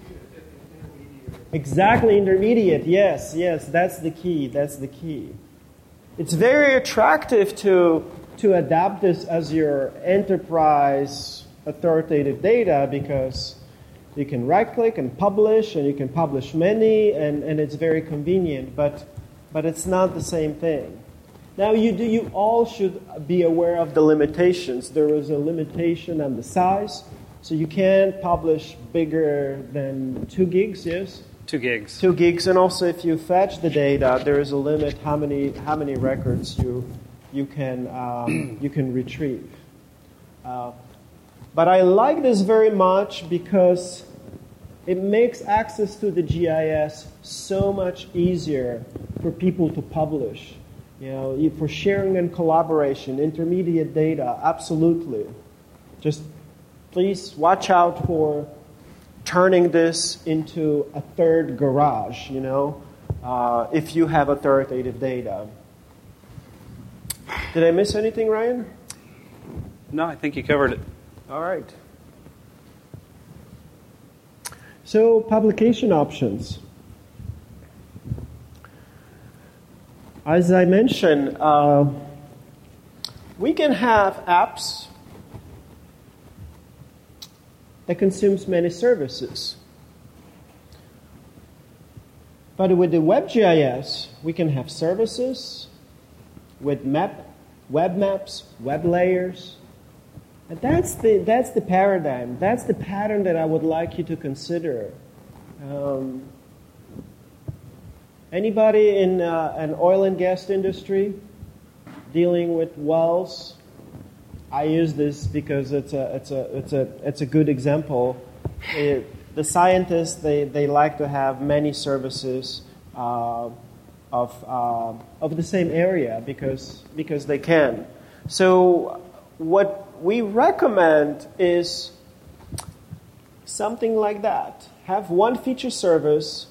Exactly, intermediate. Yes, yes, that's the key. That's the key. It's very attractive to to adapt this as your enterprise authoritative data because you can right-click and publish, and you can publish many, and, and it's very convenient, but, but it's not the same thing. Now, you, do, you all should be aware of the limitations. There is a limitation on the size, so you can't publish bigger than two gigs, yes? Two gigs. Two gigs, and also if you fetch the data, there is a limit how many how many records you you can um, you can retrieve. Uh, but I like this very much because it makes access to the G I S so much easier for people to publish. You know, for sharing and collaboration, intermediate data, absolutely. Just please watch out for turning this into a third garage, you know, uh, if you have authoritative data. Did I miss anything, Ryan? No, I think you covered it. All right. So, publication options. As I mentioned, uh, we can have apps that consumes many services. But with the WebGIS, we can have services with map, web maps, web layers. And that's the, that's the paradigm. That's the pattern that I would like you to consider. Um, anybody in uh, an oil and gas industry dealing with wells? I use this because it's a it's a it's a it's a good example. It, the scientists they, they like to have many services uh, of uh, of the same area because because they can. So what we recommend is something like that. Have one feature service.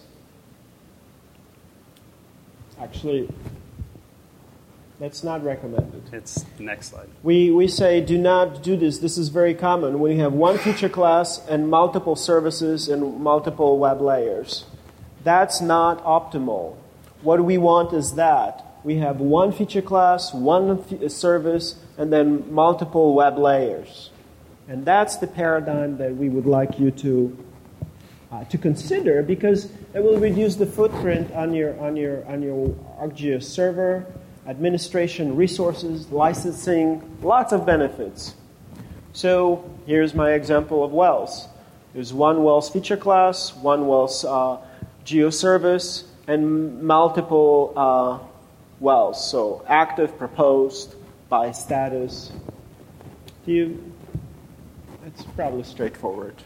Actually, that's not recommended. It's next slide. We we say do not do this. This is very common. When you have one feature class and multiple services and multiple web layers. That's not optimal. What we want is that. We have one feature class, one f- service, and then multiple web layers. And that's the paradigm that we would like you to uh, to consider because it will reduce the footprint on your on your on your ArcGIS server. Administration, resources, licensing, lots of benefits. So here's my example of wells. There's one wells feature class, one wells uh, geoservice, and multiple uh, wells. So active, proposed, by status. Do you? It's probably straightforward.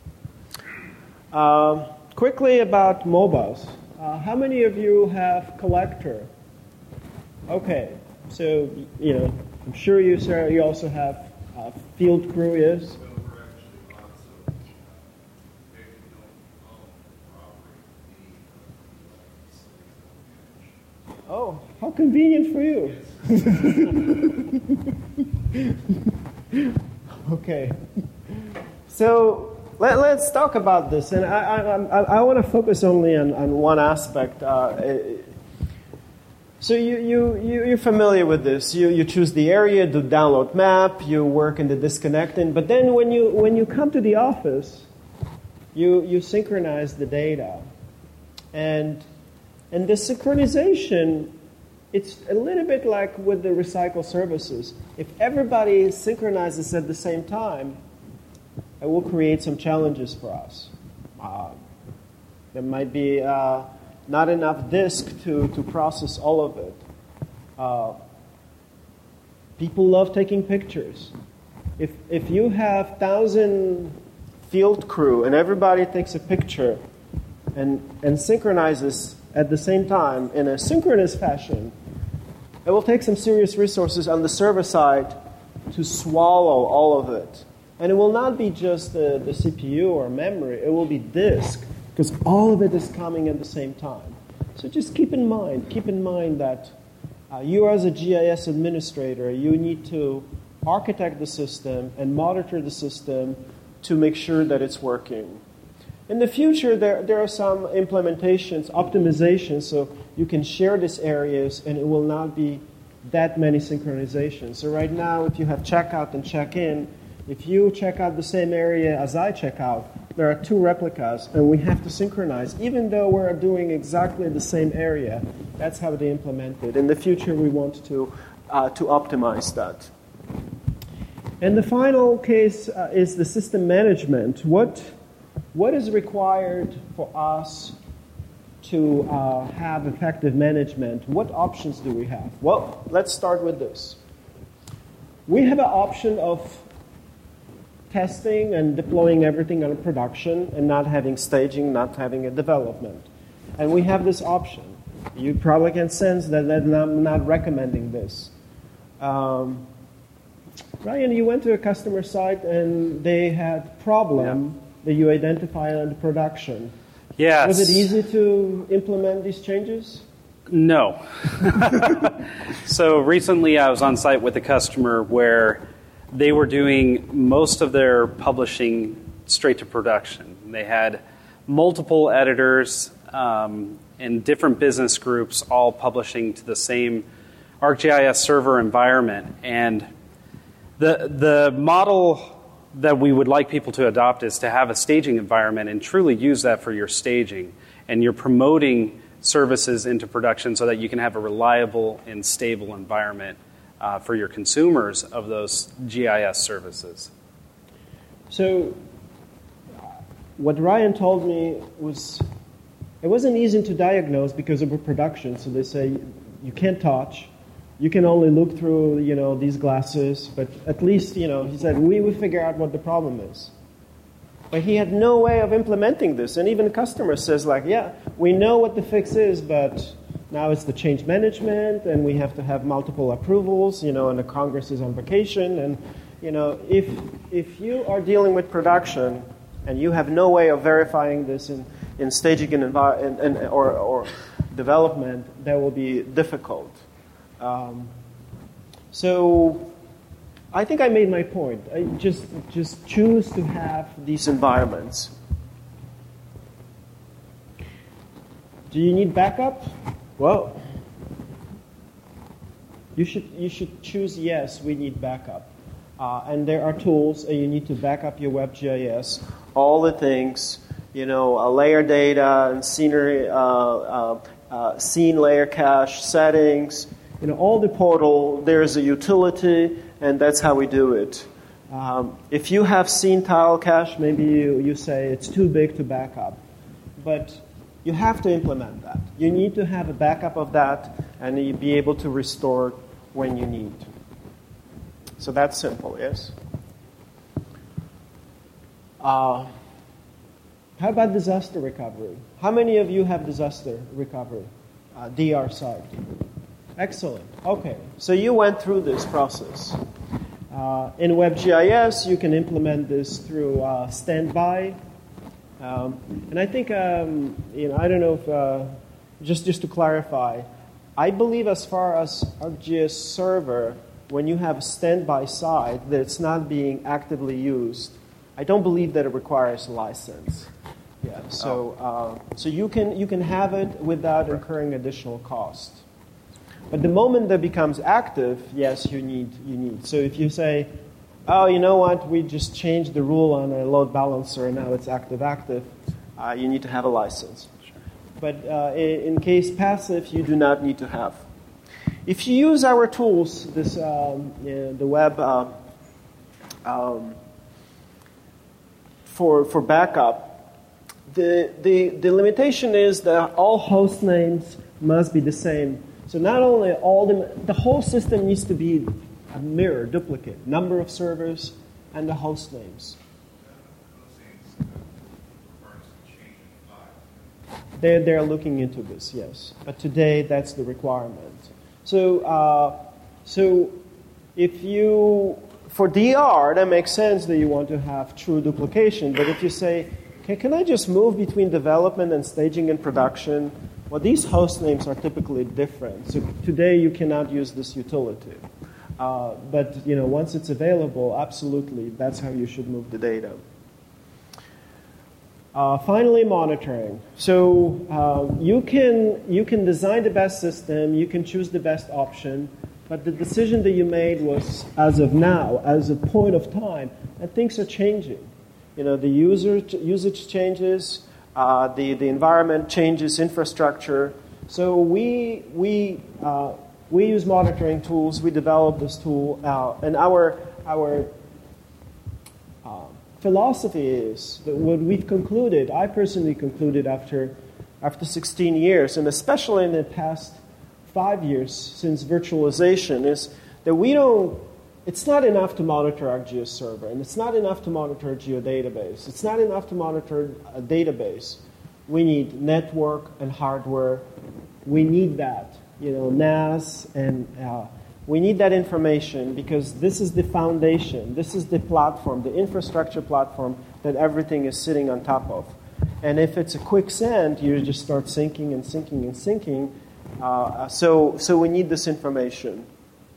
Um, quickly about mobiles. Uh, how many of you have Collector? Okay, so, you know, I'm sure you, sir, you also have uh, Field Crew, yes? Oh, how convenient for you. Okay. So let, let's talk about this. And I, I, I, I want to focus only on, on one aspect. Uh, So you, you, you, you're familiar with this. You, you choose the area, do download map, you work in the disconnecting. But then when you, when you come to the office, you, you synchronize the data. And, and the synchronization, it's a little bit like with the recycle services. If everybody synchronizes at the same time, it will create some challenges for us. Uh, there might be... Uh, not enough disk to, to process all of it. Uh, people love taking pictures. If if you have thousand field crew and everybody takes a picture and and synchronizes at the same time in a synchronous fashion, it will take some serious resources on the server side to swallow all of it. And it will not be just the, the C P U or memory, it will be disk. Because all of it is coming at the same time. So just keep in mind, keep in mind that uh, you as a G I S administrator, you need to architect the system and monitor the system to make sure that it's working. In the future, there, there are some implementations, optimizations, so you can share these areas and it will not be that many synchronizations. So right now, if you have checkout and check-in, if you check out the same area as I check out, there are two replicas, and we have to synchronize, even though we're doing exactly the same area. That's how they implement it. In the future, we want to, uh, to optimize that. And the final case uh, is the system management. What, what is required for us to uh, have effective management? What options do we have? Well, let's start with this. We have an option of testing and deploying everything on a production and not having staging, not having a development. And we have this option. You probably can sense that I'm not recommending this. Um, Ryan, you went to a customer site and they had problem yeah. that you identified on the production. Yes. Was it easy to implement these changes? No. So recently I was on site with a customer where they were doing most of their publishing straight to production. They had multiple editors um, and different business groups all publishing to the same ArcGIS server environment. And the the model that we would like people to adopt is to have a staging environment and truly use that for your staging. And you're promoting services into production so that you can have a reliable and stable environment uh, for your consumers of those G I S services. So what Ryan told me was it wasn't easy to diagnose because of a production. So they say you can't touch. You can only look through, you know, these glasses, but at least, you know, he said, we will figure out what the problem is. But he had no way of implementing this. And even the customer says, like, yeah, we know what the fix is, but now it's the change management, and we have to have multiple approvals, you know, and the Congress is on vacation. And, you know, if if you are dealing with production and you have no way of verifying this in, in staging and, envi- and, and or, or development, that will be difficult. Um, so I think I made my point. I just just choose to have these environments. Do you need backup? Well, you should you should choose yes, we need backup. Uh, and there are tools, and you need to back up your WebGIS, all the things, you know, uh, layer data and scenery, uh, uh, uh, scene layer cache settings. You know, all the portal, there's a utility, and that's how we do it. Um, if you have scene tile cache, maybe you, you say it's too big to back up. But you have to implement that. You need to have a backup of that, and you be able to restore when you need. So that's simple, yes? Uh, how about disaster recovery? How many of you have disaster recovery? Uh, D R site. Excellent. Okay, so you went through this process. Uh, in WebGIS, you can implement this through uh, standby. Um, and I think, um, you know, I don't know if, uh, just, just to clarify, I believe as far as ArcGIS server, when you have a standby site that it's not being actively used, I don't believe that it requires a license. Yeah, so uh, so you can you can have it without incurring additional cost. But the moment that becomes active, yes, you need you need. So if you say, oh, you know what, we just changed the rule on a load balancer and now it's active active, uh, you need to have a license. Sure. But uh, in, in case passive, you do not need to have. If you use our tools, this um, you know, the web uh, um, for for backup, the the the limitation is that all host names must be the same. So not only all the, the whole system needs to be a mirror, duplicate, number of servers, and the host names. They're, they're looking into this, yes. But today, that's the requirement. So, uh, so if you, for D R, that makes sense that you want to have true duplication. But if you say, okay, can I just move between development and staging and production? Well, these host names are typically different. So today you cannot use this utility. Uh, but you know, once it's available, absolutely, that's how you should move the data. Uh, finally, monitoring. So uh, you can you can design the best system, you can choose the best option, But the decision that you made was as of now, as a point of time, and things are changing. You know, the user usage changes, uh, the the environment changes, infrastructure. So we we uh, we use monitoring tools. We develop this tool, uh, and our our uh, philosophy is that what we've concluded. I personally concluded after after sixteen years, and especially in the past five years since virtualization, is that we don't. It's not enough to monitor ArcGIS server, and it's not enough to monitor a geodatabase. It's not enough to monitor a database. We need network and hardware. We need that, you know, N A S, and uh, we need that information because this is the foundation. This is the platform, the infrastructure platform that everything is sitting on top of. And if it's a quicksand, you just start sinking and sinking and sinking. Uh, so, so we need this information.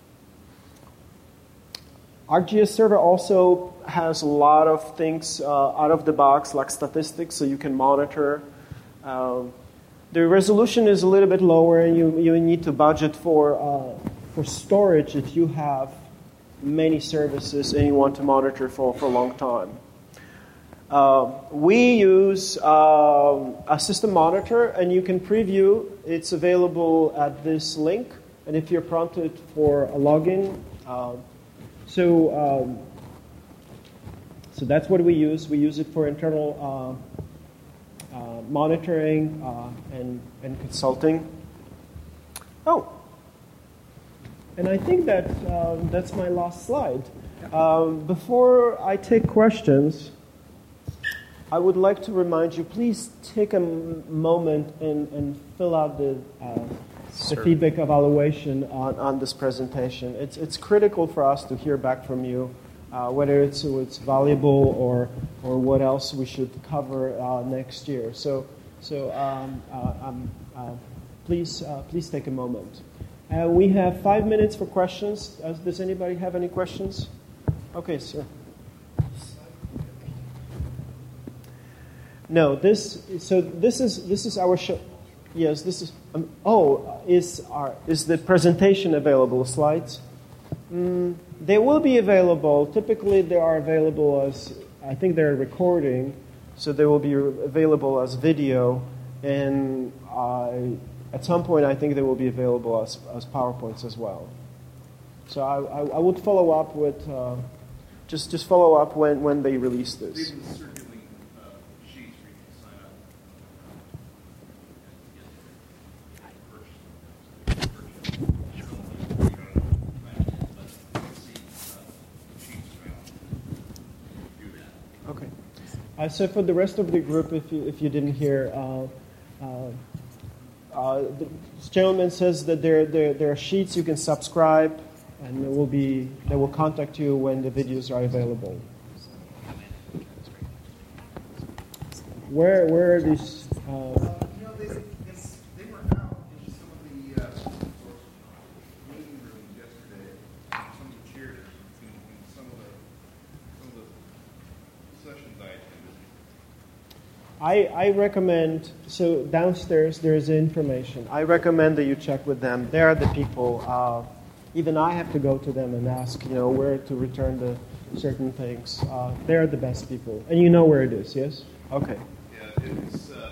ArcGIS Server also has a lot of things uh, out of the box, like statistics, so you can monitor. Um, the resolution is a little bit lower, and you, you need to budget for, uh, for storage if you have many services and you want to monitor for, for a long time. Uh, we use uh, a system monitor, and you can preview. It's available at this link, and if you're prompted for a login, uh, So, um, so that's what we use. We use it for internal uh, uh, monitoring uh, and, and consulting. Oh, and I think that um, that's my last slide. Um, before I take questions, I would like to remind you, please take a m- moment and, and fill out the uh, the feedback evaluation on, on this presentation. It's it's critical for us to hear back from you, uh, whether it's it's valuable or or what else we should cover uh, next year. So so um, uh, um, uh, please uh, please take a moment. Uh, we have five minutes for questions. Uh, does anybody have any questions? Okay, sir. No, this so this is this is our show. Yes, this is. Um, oh, is our is the presentation available? Slides? Mm, they will be available. Typically, they are available as I think they're recording, so they will be available as video, and uh, at some point, I think they will be available as as PowerPoints as well. So I, I, I would follow up with uh, just just follow up when, when they release this. Uh, so for the rest of the group, if you, if you didn't hear, uh, uh, uh, this gentleman says that there, there there are sheets you can subscribe, and they will be they will contact you when the videos are available. Where where are these? Uh, uh, you know, they, they, they were out in some of the uh, meeting rooms yesterday, some of the chairs, in, in some of the some of the sessions I attended. I, I recommend, so downstairs there is information. I recommend that you check with them. They are the people. Uh, even I have to go to them and ask, you know, where to return the certain things. Uh, they are the best people. And you know where it is, yes? Okay. Yeah, it's, uh,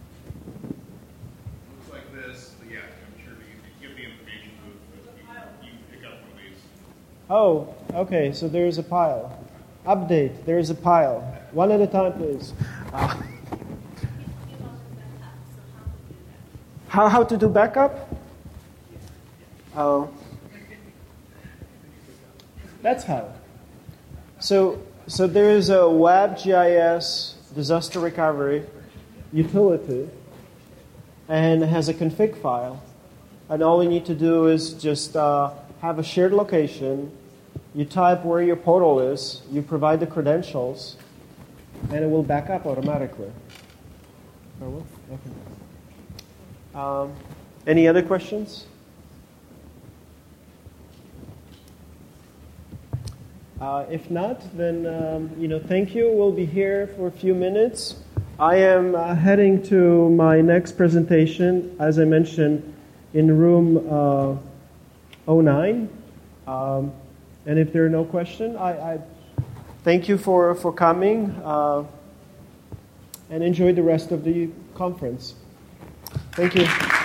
looks like this. But yeah, I'm sure you give the information to you, you pick up one of these. Oh, okay, so there is a pile. Update, there is a pile. One at a time, please. Uh, How how to do backup? Oh, that's how. So so there is a WebGIS disaster recovery utility, and it has a config file, and all you need to do is just uh, have a shared location. You type where your portal is. You provide the credentials, and it will back up automatically. Oh, well, okay. Um, any other questions? Uh, if not, then um, you know, thank you. We'll be here for a few minutes. I am uh, heading to my next presentation, as I mentioned, in room uh, oh nine. Um, and if there are no questions, I, I thank you for, for coming uh, and enjoy the rest of the conference. Thank you.